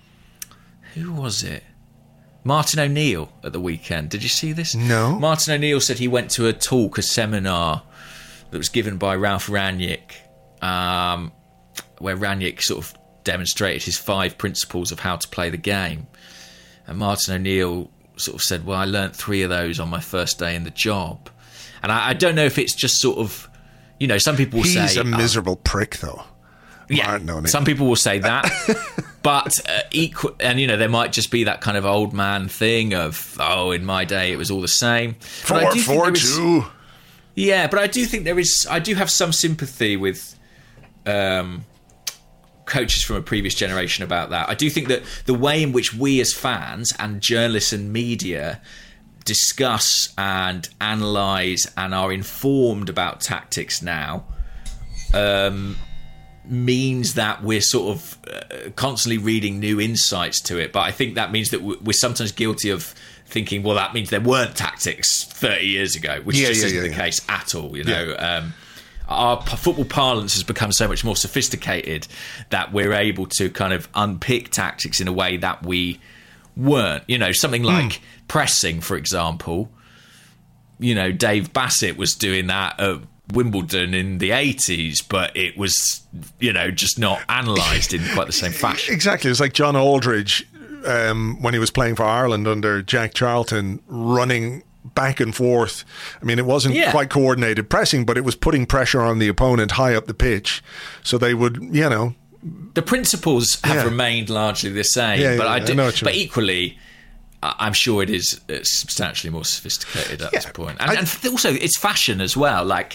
who was it? Martin O'Neill at the weekend. Did you see this? No. Martin O'Neill said he went to a talk, a seminar that was given by Ralph Rangnick, um, where Rangnick sort of demonstrated his five principles of how to play the game. And Martin O'Neill sort of said, well, I learnt three of those on my first day in the job. And I, I don't know if it's just sort of, you know, some people will He's say... He's a miserable uh, prick, though. Yeah, some people will say that. But, uh, equal, and, you know, there might just be that kind of old man thing of, oh, in my day it was all the same. Four, four, two. Yeah, but I do think there is, I do have some sympathy with um, coaches from a previous generation about that. I do think that the way in which we as fans and journalists and media discuss and analyse and are informed about tactics now um, means that we're sort of uh, constantly reading new insights to it. But I think that means that we're sometimes guilty of thinking, well, that means there weren't tactics thirty years ago, which yeah, just yeah, isn't yeah, the yeah. case at all, you know. Yeah. Um, our p- football parlance has become so much more sophisticated that we're able to kind of unpick tactics in a way that we weren't. You know, something like mm. pressing, for example. You know, Dave Bassett was doing that at Wimbledon in the eighties, but it was, you know, just not analysed in quite the same fashion. Exactly. It was like John Aldridge, um, when he was playing for Ireland under Jack Charlton, running back and forth. I mean, it wasn't yeah. quite coordinated pressing, but it was putting pressure on the opponent high up the pitch. So they would, you know... The principles have yeah. remained largely the same, yeah, but yeah, I do, I know what you but mean. equally... I'm sure it is substantially more sophisticated at yeah, this point. And, I, and also, it's fashion as well. Like,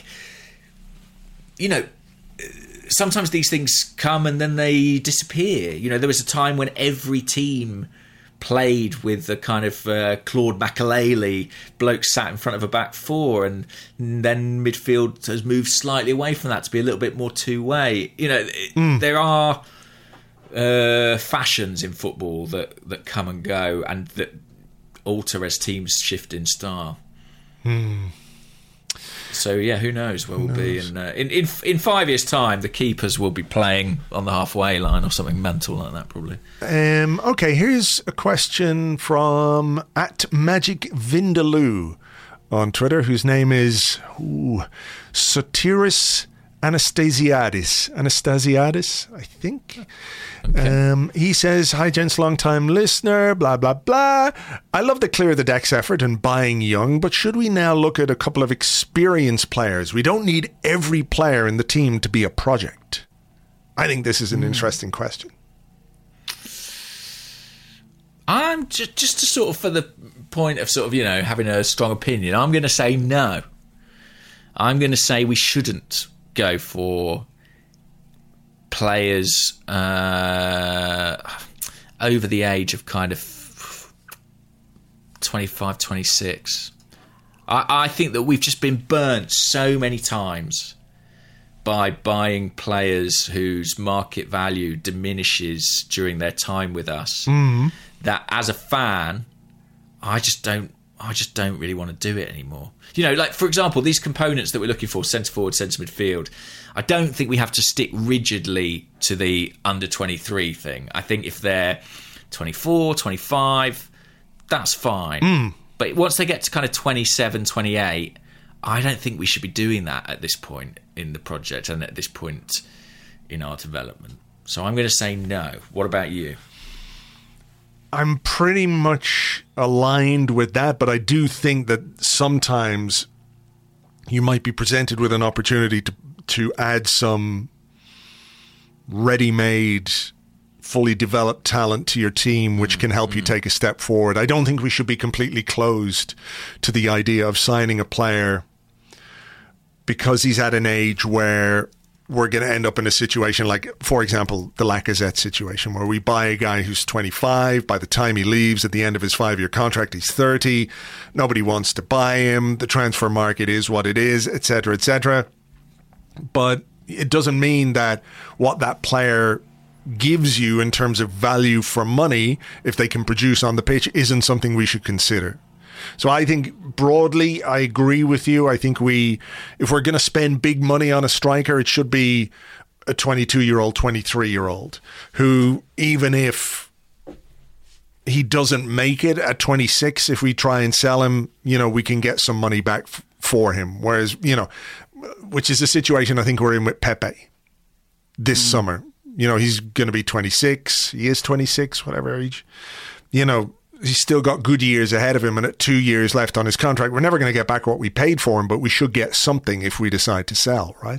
you know, sometimes these things come and then they disappear. You know, there was a time when every team played with the kind of uh, Claude Makelele bloke sat in front of a back four, and then midfield has moved slightly away from that to be a little bit more two-way. You know, mm. there are... Uh, fashions in football that, that come and go and that alter as teams shift in style. Hmm. So yeah, who knows where who we'll knows? be in, uh, in in in five years' time? The keepers will be playing on the halfway line or something mental like that, probably. Um, okay, here's a question from at Magic Vindaloo on Twitter, whose name is ooh, Sotiris Anastasiadis. Anastasiadis, I think. Okay. Um, he says, hi gents, long time listener, blah, blah, blah. I love the clear the decks effort and buying young, but should we now look at a couple of experienced players? We don't need every player in the team to be a project. I think this is an mm. interesting question. I'm just, just to sort of, for the point of sort of, you know, having a strong opinion, I'm going to say no. I'm going to say we shouldn't go for players uh, over the age of kind of twenty-five, twenty-six. I, I think that we've just been burnt so many times by buying players whose market value diminishes during their time with us mm. that as a fan, I just don't I just don't really want to do it anymore. You know, like, for example, these components that we're looking for, centre forward, centre midfield, I don't think we have to stick rigidly to the under twenty-three thing. I think if they're twenty-four, twenty-five, that's fine. Mm. But once they get to kind of twenty-seven, twenty-eight, I don't think we should be doing that at this point in the project and at this point in our development. So I'm going to say no. What about you? I'm pretty much aligned with that, but I do think that sometimes you might be presented with an opportunity to to add some ready-made, fully developed talent to your team, which can help mm-hmm. you take a step forward. I don't think we should be completely closed to the idea of signing a player because he's at an age where we're going to end up in a situation like, for example, the Lacazette situation, where we buy a guy who's twenty-five. By the time he leaves at the end of his five-year contract, he's thirty. Nobody wants to buy him. The transfer market is what it is, et cetera, et cetera. But it doesn't mean that what that player gives you in terms of value for money, if they can produce on the pitch, isn't something we should consider. So I think broadly, I agree with you. I think we, if we're going to spend big money on a striker, it should be a twenty-two-year-old, twenty-three-year-old who, even if he doesn't make it at twenty-six, if we try and sell him, you know, we can get some money back f- for him. Whereas, you know, which is the situation I think we're in with Pepe this mm. summer. You know, he's going to be twenty-six. He is twenty-six, whatever age. You know, he's still got good years ahead of him, and at two years left on his contract, we're never going to get back what we paid for him, but we should get something if we decide to sell, right?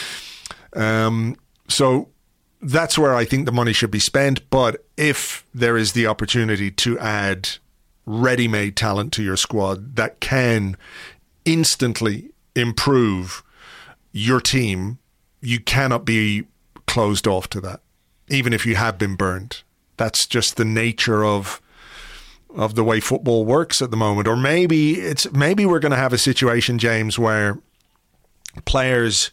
Um, so that's where I think the money should be spent. But if there is the opportunity to add ready-made talent to your squad that can instantly improve your team, you cannot be closed off to that, even if you have been burned. That's just the nature of of the way football works at the moment. Or maybe it's maybe we're going to have a situation, James, where players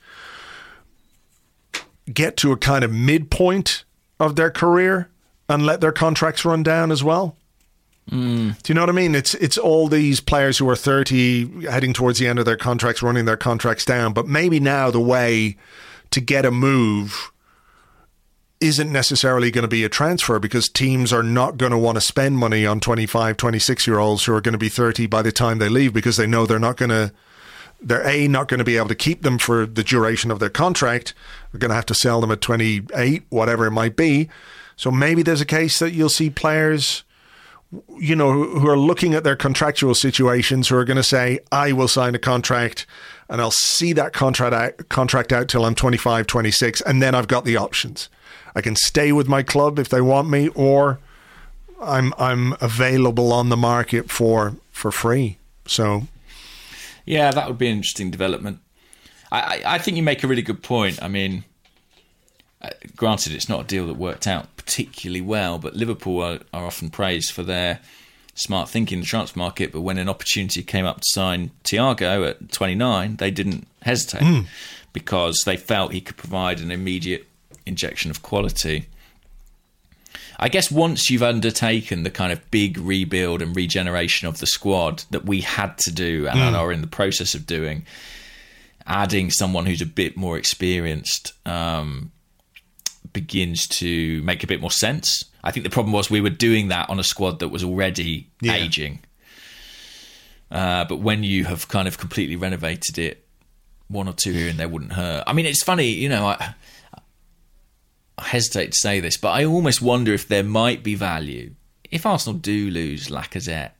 get to a kind of midpoint of their career and let their contracts run down as well. Mm. Do you know what I mean? It's it's all these players who are thirty, heading towards the end of their contracts, running their contracts down. But maybe now the way to get a move isn't necessarily going to be a transfer, because teams are not going to want to spend money on twenty-five, twenty-six-year-olds who are going to be thirty by the time they leave, because they know they're not going to, they're A, not going to be able to keep them for the duration of their contract. They're going to have to sell them at twenty-eight, whatever it might be. So maybe there's a case that you'll see players, you know, who are looking at their contractual situations, who are going to say, I will sign a contract and I'll see that contract out, contract out till I'm twenty-five, twenty-six, and then I've got the options. I can stay with my club if they want me, or I'm I'm available on the market for for free. So, yeah, that would be an interesting development. I, I, I think you make a really good point. I mean, uh, granted, it's not a deal that worked out particularly well, but Liverpool are, are often praised for their smart thinking in the transfer market. But when an opportunity came up to sign Thiago at twenty-nine, they didn't hesitate mm. because they felt he could provide an immediate injection of quality. I guess once you've undertaken the kind of big rebuild and regeneration of the squad that we had to do and mm. are in the process of doing, adding someone who's a bit more experienced um, begins to make a bit more sense. I think the problem was we were doing that on a squad that was already yeah. aging. Uh, but when you have kind of completely renovated it, one or two here and there wouldn't hurt. I mean, it's funny, you know, I, I hesitate to say this, but I almost wonder if there might be value. If Arsenal do lose Lacazette,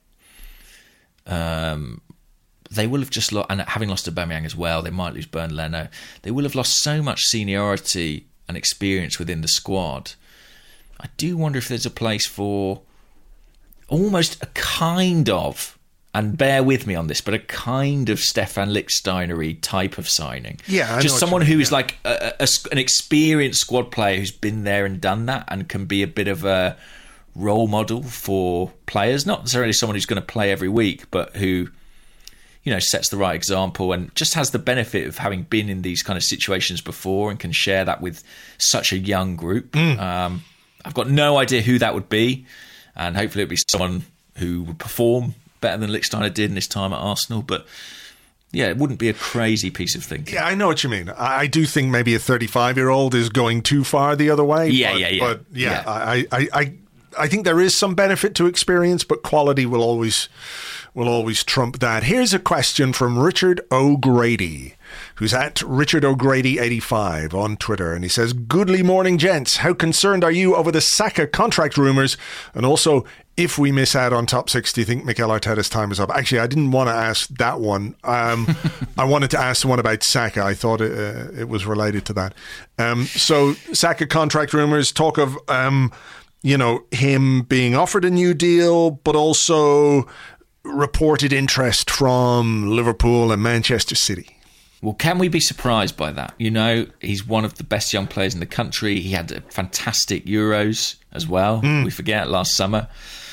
um, they will have just lost, and having lost Aubameyang as well, they might lose Bernd Leno. They will have lost so much seniority and experience within the squad. I do wonder if there's a place for almost a kind of, and bear with me on this, but a kind of Stefan Lichtsteiner-y type of signing. Yeah, I just know someone what you who mean, is yeah. like a, a, an experienced squad player who's been there and done that and can be a bit of a role model for players. Not necessarily someone who's going to play every week, but who, you know, sets the right example and just has the benefit of having been in these kind of situations before and can share that with such a young group. Mm. Um, I've got no idea who that would be, and hopefully it'll be someone who would perform better than Lichtsteiner did in his time at Arsenal. But yeah, it wouldn't be a crazy piece of thinking. Yeah, I know what you mean. I do think maybe a thirty-five-year-old is going too far the other way. Yeah, but, yeah, yeah. But yeah, yeah. I, I, I, I think there is some benefit to experience, but quality will always will always trump that. Here's a question from Richard O'Grady, who's at Richard O'Grady eighty-five on Twitter, and he says, "Goodly morning, gents. How concerned are you over the Saka contract rumours? And also, if we miss out on top six, do you think Mikel Arteta's time is up?" Actually, I didn't want to ask that one. Um, I wanted to ask the one about Saka. I thought it, uh, it was related to that. Um, so, Saka contract rumours, talk of, um, you know, him being offered a new deal, but also reported interest from Liverpool and Manchester City. Well, can we be surprised by that? You know, he's one of the best young players in the country. He had a fantastic Euros as well. Mm. We forget last summer.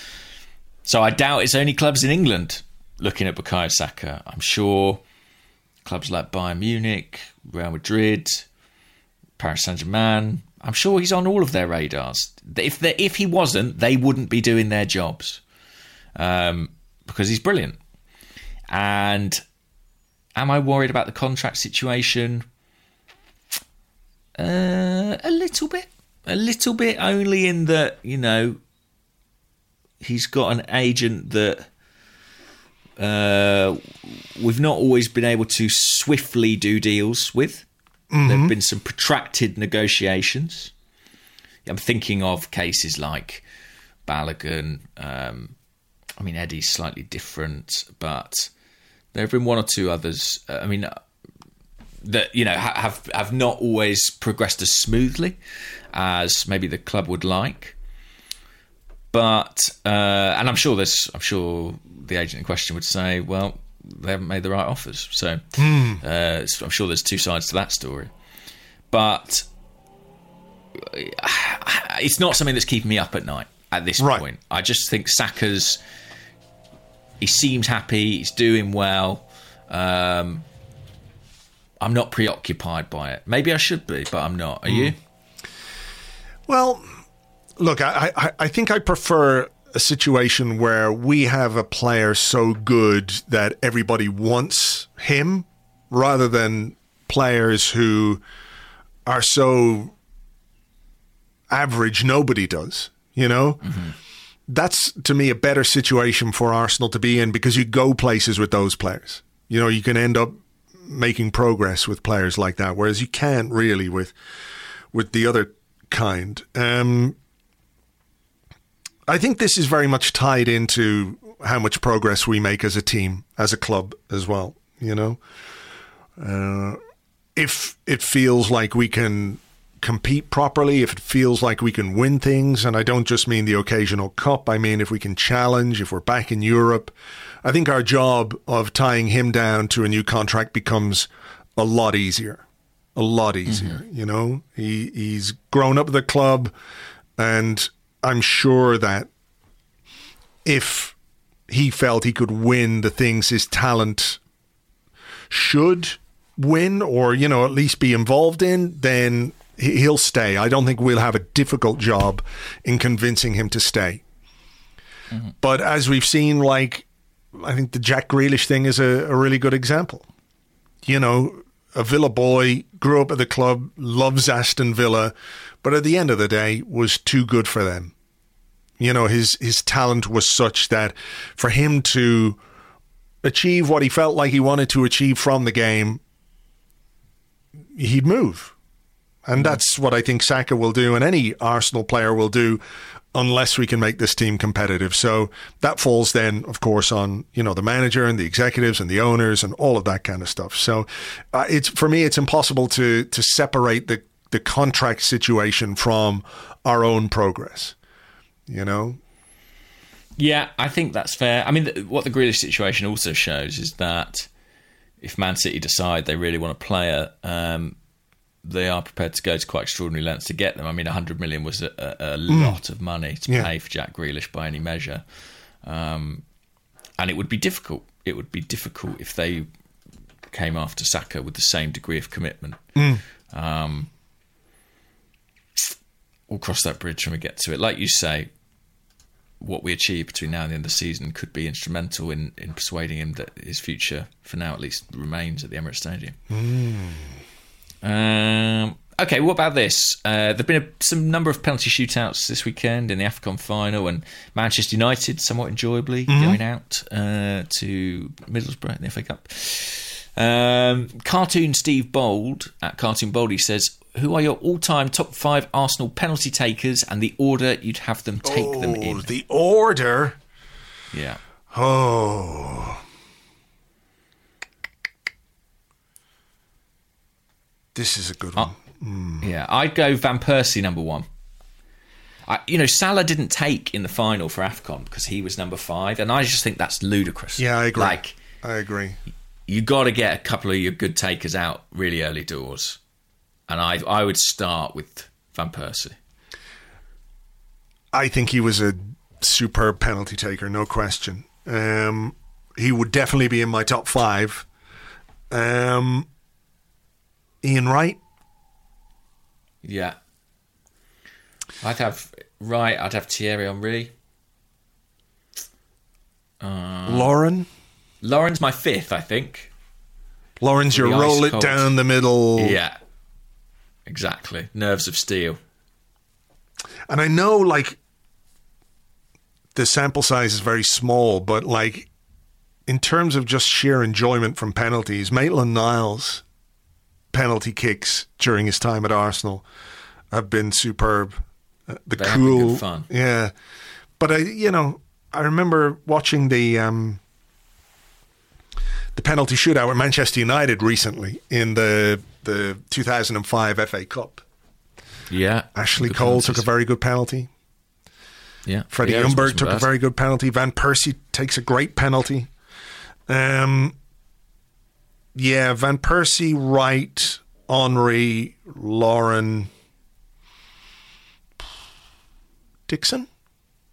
So I doubt it's only clubs in England looking at Bukayo Saka. I'm sure clubs like Bayern Munich, Real Madrid, Paris Saint-Germain, I'm sure he's on all of their radars. If they, if he wasn't, they wouldn't be doing their jobs um, because he's brilliant. And am I worried about the contract situation? Uh, a little bit. A little bit, only in that, you know, he's got an agent that uh, we've not always been able to swiftly do deals with. Mm-hmm. There have been some protracted negotiations. I'm thinking of cases like Balogun. Um, I mean, Eddie's slightly different, but there have been one or two others. Uh, I mean, uh, that you know ha- have have not always progressed as smoothly as maybe the club would like. But uh, and I'm sure there's, I'm sure the agent in question would say, well, they haven't made the right offers. So mm. uh, I'm sure there's two sides to that story. But it's not something that's keeping me up at night. at this Right. point. I just think Saka's, he seems happy, he's doing well. Um, I'm not preoccupied by it. Maybe I should be, but I'm not. Are mm. you? Well, look, I, I, I think I prefer a situation where we have a player so good that everybody wants him, rather than players who are so average nobody does, you know? Mm-hmm. That's, to me, a better situation for Arsenal to be in, because you go places with those players. You know, you can end up making progress with players like that, whereas you can't really with with the other kind. Um, I think this is very much tied into how much progress we make as a team, as a club as well, you know? Uh, if it feels like we can compete properly, if it feels like we can win things, and I don't just mean the occasional cup, I mean if we can challenge, if we're back in Europe, I think our job of tying him down to a new contract becomes a lot easier. A lot easier, mm-hmm. you know? He He's grown up at the club, and I'm sure that if he felt he could win the things his talent should win, or, you know, at least be involved in, then he'll stay. I don't think we'll have a difficult job in convincing him to stay. Mm-hmm. But as we've seen, like, I think the Jack Grealish thing is a, a really good example. You know, a Villa boy, grew up at the club, loves Aston Villa, but at the end of the day was too good for them. You know, his his talent was such that for him to achieve what he felt like he wanted to achieve from the game, he'd move. And that's what I think Saka will do, and any Arsenal player will do, unless we can make this team competitive. So that falls then, of course, on, you know, the manager and the executives and the owners and all of that kind of stuff. So uh, it's for me, it's impossible to to separate the, the contract situation from our own progress, you know? Yeah, I think that's fair. I mean, th- what the Grealish situation also shows is that if Man City decide they really want a player, um, they are prepared to go to quite extraordinary lengths to get them. I mean, one hundred million was a, a, a mm. lot of money to yeah. pay for Jack Grealish by any measure. Um, and it would be difficult. It would be difficult if they came after Saka with the same degree of commitment. Mm. Um, we'll cross that bridge when we get to it. Like you say, what we achieve between now and the end of the season could be instrumental in, in persuading him that his future, for now at least, remains at the Emirates Stadium. Mm. Um, okay, what about this? Uh, there have been a, some number of penalty shootouts this weekend in the AFCON final, and Manchester United somewhat enjoyably mm-hmm. going out uh, to Middlesbrough in the F A Cup. Um, Cartoon Steve Bold at Cartoon Boldy says, who are your all-time top five Arsenal penalty takers and the order you'd have them take oh, them in? The order? Yeah. Oh... This is a good one. Uh, mm. Yeah, I'd go Van Persie number one. I, you know, Salah didn't take in the final for AFCON because he was number five, and I just think that's ludicrous. Yeah, I agree. Like, I agree. You got to get a couple of your good takers out really early doors, and I I would start with Van Persie. I think he was a superb penalty taker, no question. Um, he would definitely be in my top five. Um. Ian Wright? Yeah. I'd have Wright, I'd have Thierry Henry. Uh, Lauren? Lauren's my fifth, I think. Lauren's your roll it down the middle. Yeah. Exactly. Nerves of steel. And I know, like, the sample size is very small, but, like, in terms of just sheer enjoyment from penalties, Maitland-Niles' penalty kicks during his time at Arsenal have been superb. Uh, the they cool, have been good fun. Yeah. But I, you know, I remember watching the um, the penalty shootout with Manchester United recently in the the two thousand five F A Cup. Yeah, Ashley Cole penalties. took a very good penalty. Yeah, Freddie yeah, Ljungberg took bad. a very good penalty. Van Persie takes a great penalty. Um. Yeah, Van Persie, Wright, Henry, Lauren, Dixon?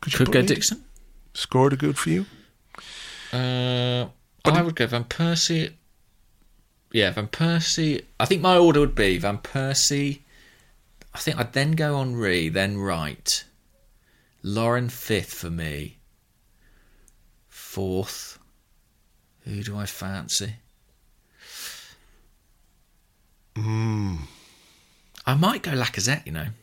Could, you Could put go me- Dixon. Scored a good for you? Uh, I would go Van Persie. Yeah, Van Persie. I think my order would be Van Persie. I think I'd then go Henry, then Wright. Lauren fifth for me. Fourth. Who do I fancy? Mm. I might go Lacazette, you know.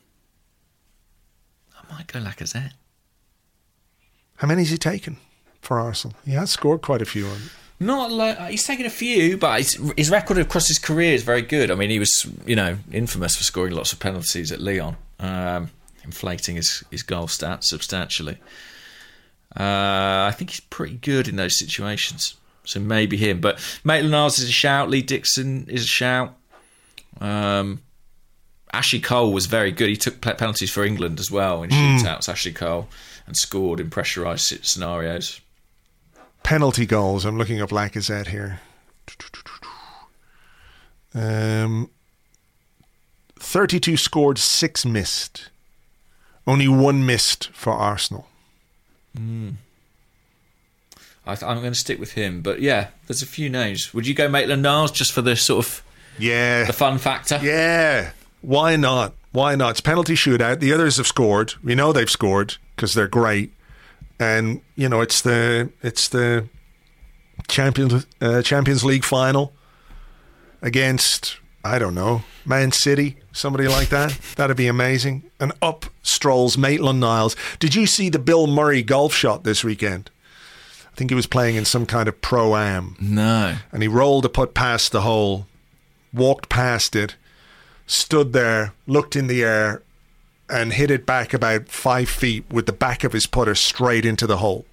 I might go Lacazette. How many has he taken for Arsenal? He has scored quite a few. On. Not like he's taken a few, but his, his record across his career is very good. I mean, he was, you know, infamous for scoring lots of penalties at Lyon, um, inflating his, his goal stats substantially. Uh, I think he's pretty good in those situations, so maybe him. But Maitland-Niles is a shout. Lee Dixon is a shout. Um, Ashley Cole was very good. He took penalties for England as well in shootouts. Ashley Cole. And scored in pressurised scenarios. Penalty goals. I'm looking up Lacazette here. Um, thirty-two scored, six missed. Only one missed for Arsenal. Mm. I th- I'm going to stick with him. But yeah, there's a few names. Would you go Maitland-Niles just for the sort of yeah the fun factor? Yeah. Why not? Why not? It's penalty shootout. The others have scored. We know they've scored because they're great. And, you know, it's the it's the Champions, uh, Champions League final against, I don't know, Man City, somebody like that. That'd be amazing. And up strolls Maitland-Niles. Did you see the Bill Murray golf shot this weekend? I think he was playing in some kind of pro-am. No. And he rolled a putt past the hole, walked past it, stood there, looked in the air, and hit it back about five feet with the back of his putter straight into the hole.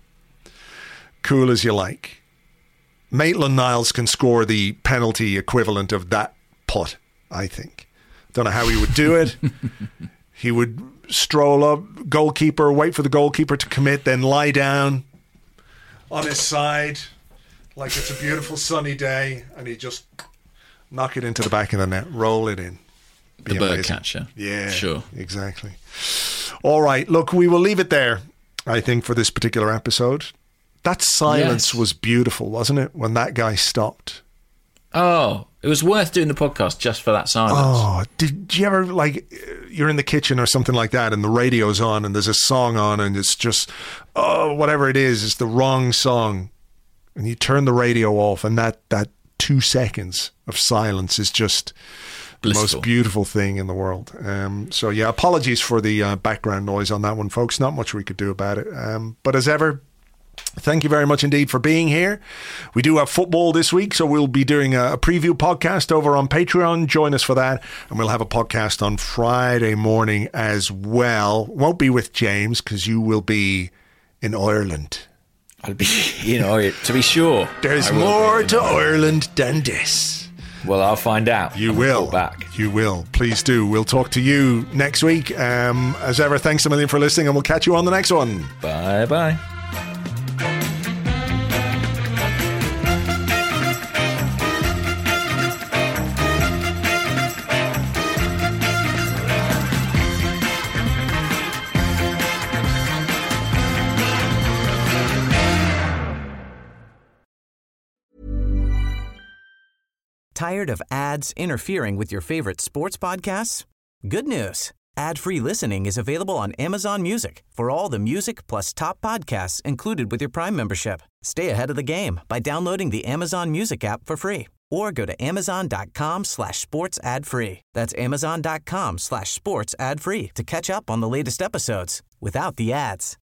Cool as you like. Maitland-Niles can score the penalty equivalent of that putt, I think. Don't know how he would do it. He would stroll up, goalkeeper, wait for the goalkeeper to commit, then lie down on his side like it's a beautiful sunny day, and he'd just knock it into the back of the net, roll it in. The bird catcher. Yeah, sure. Exactly. All right, look, we will leave it there, I think, for this particular episode. That silence Yes. was beautiful, wasn't it, when that guy stopped? Oh, it was worth doing the podcast just for that silence. Oh, did you ever, like, you're in the kitchen or something like that and the radio's on and there's a song on and it's just, oh, whatever it is, it's the wrong song. And you turn the radio off and that, that two seconds of silence is just the Blissful. most beautiful thing in the world. Um, so, yeah, apologies for the uh, background noise on that one, folks. Not much we could do about it. Um, but as ever, thank you very much indeed for being here. We do have football this week, so we'll be doing a preview podcast over on Patreon. Join us for that. And we'll have a podcast on Friday morning as well. Won't be with James because you will be in Ireland. I'll be, you know, to be sure. There's I will more be, to you know. Ireland than this. Well, I'll find out. You and will. report back. You will. Please do. We'll talk to you next week. Um, as ever, thanks a million for listening, and we'll catch you on the next one. Bye bye. Tired of ads interfering with your favorite sports podcasts? Good news. Ad-free listening is available on Amazon Music for all the music plus top podcasts included with your Prime membership. Stay ahead of the game by downloading the Amazon Music app for free or go to amazon.com slash sports ad free. That's amazon.com slash sports ad free to catch up on the latest episodes without the ads.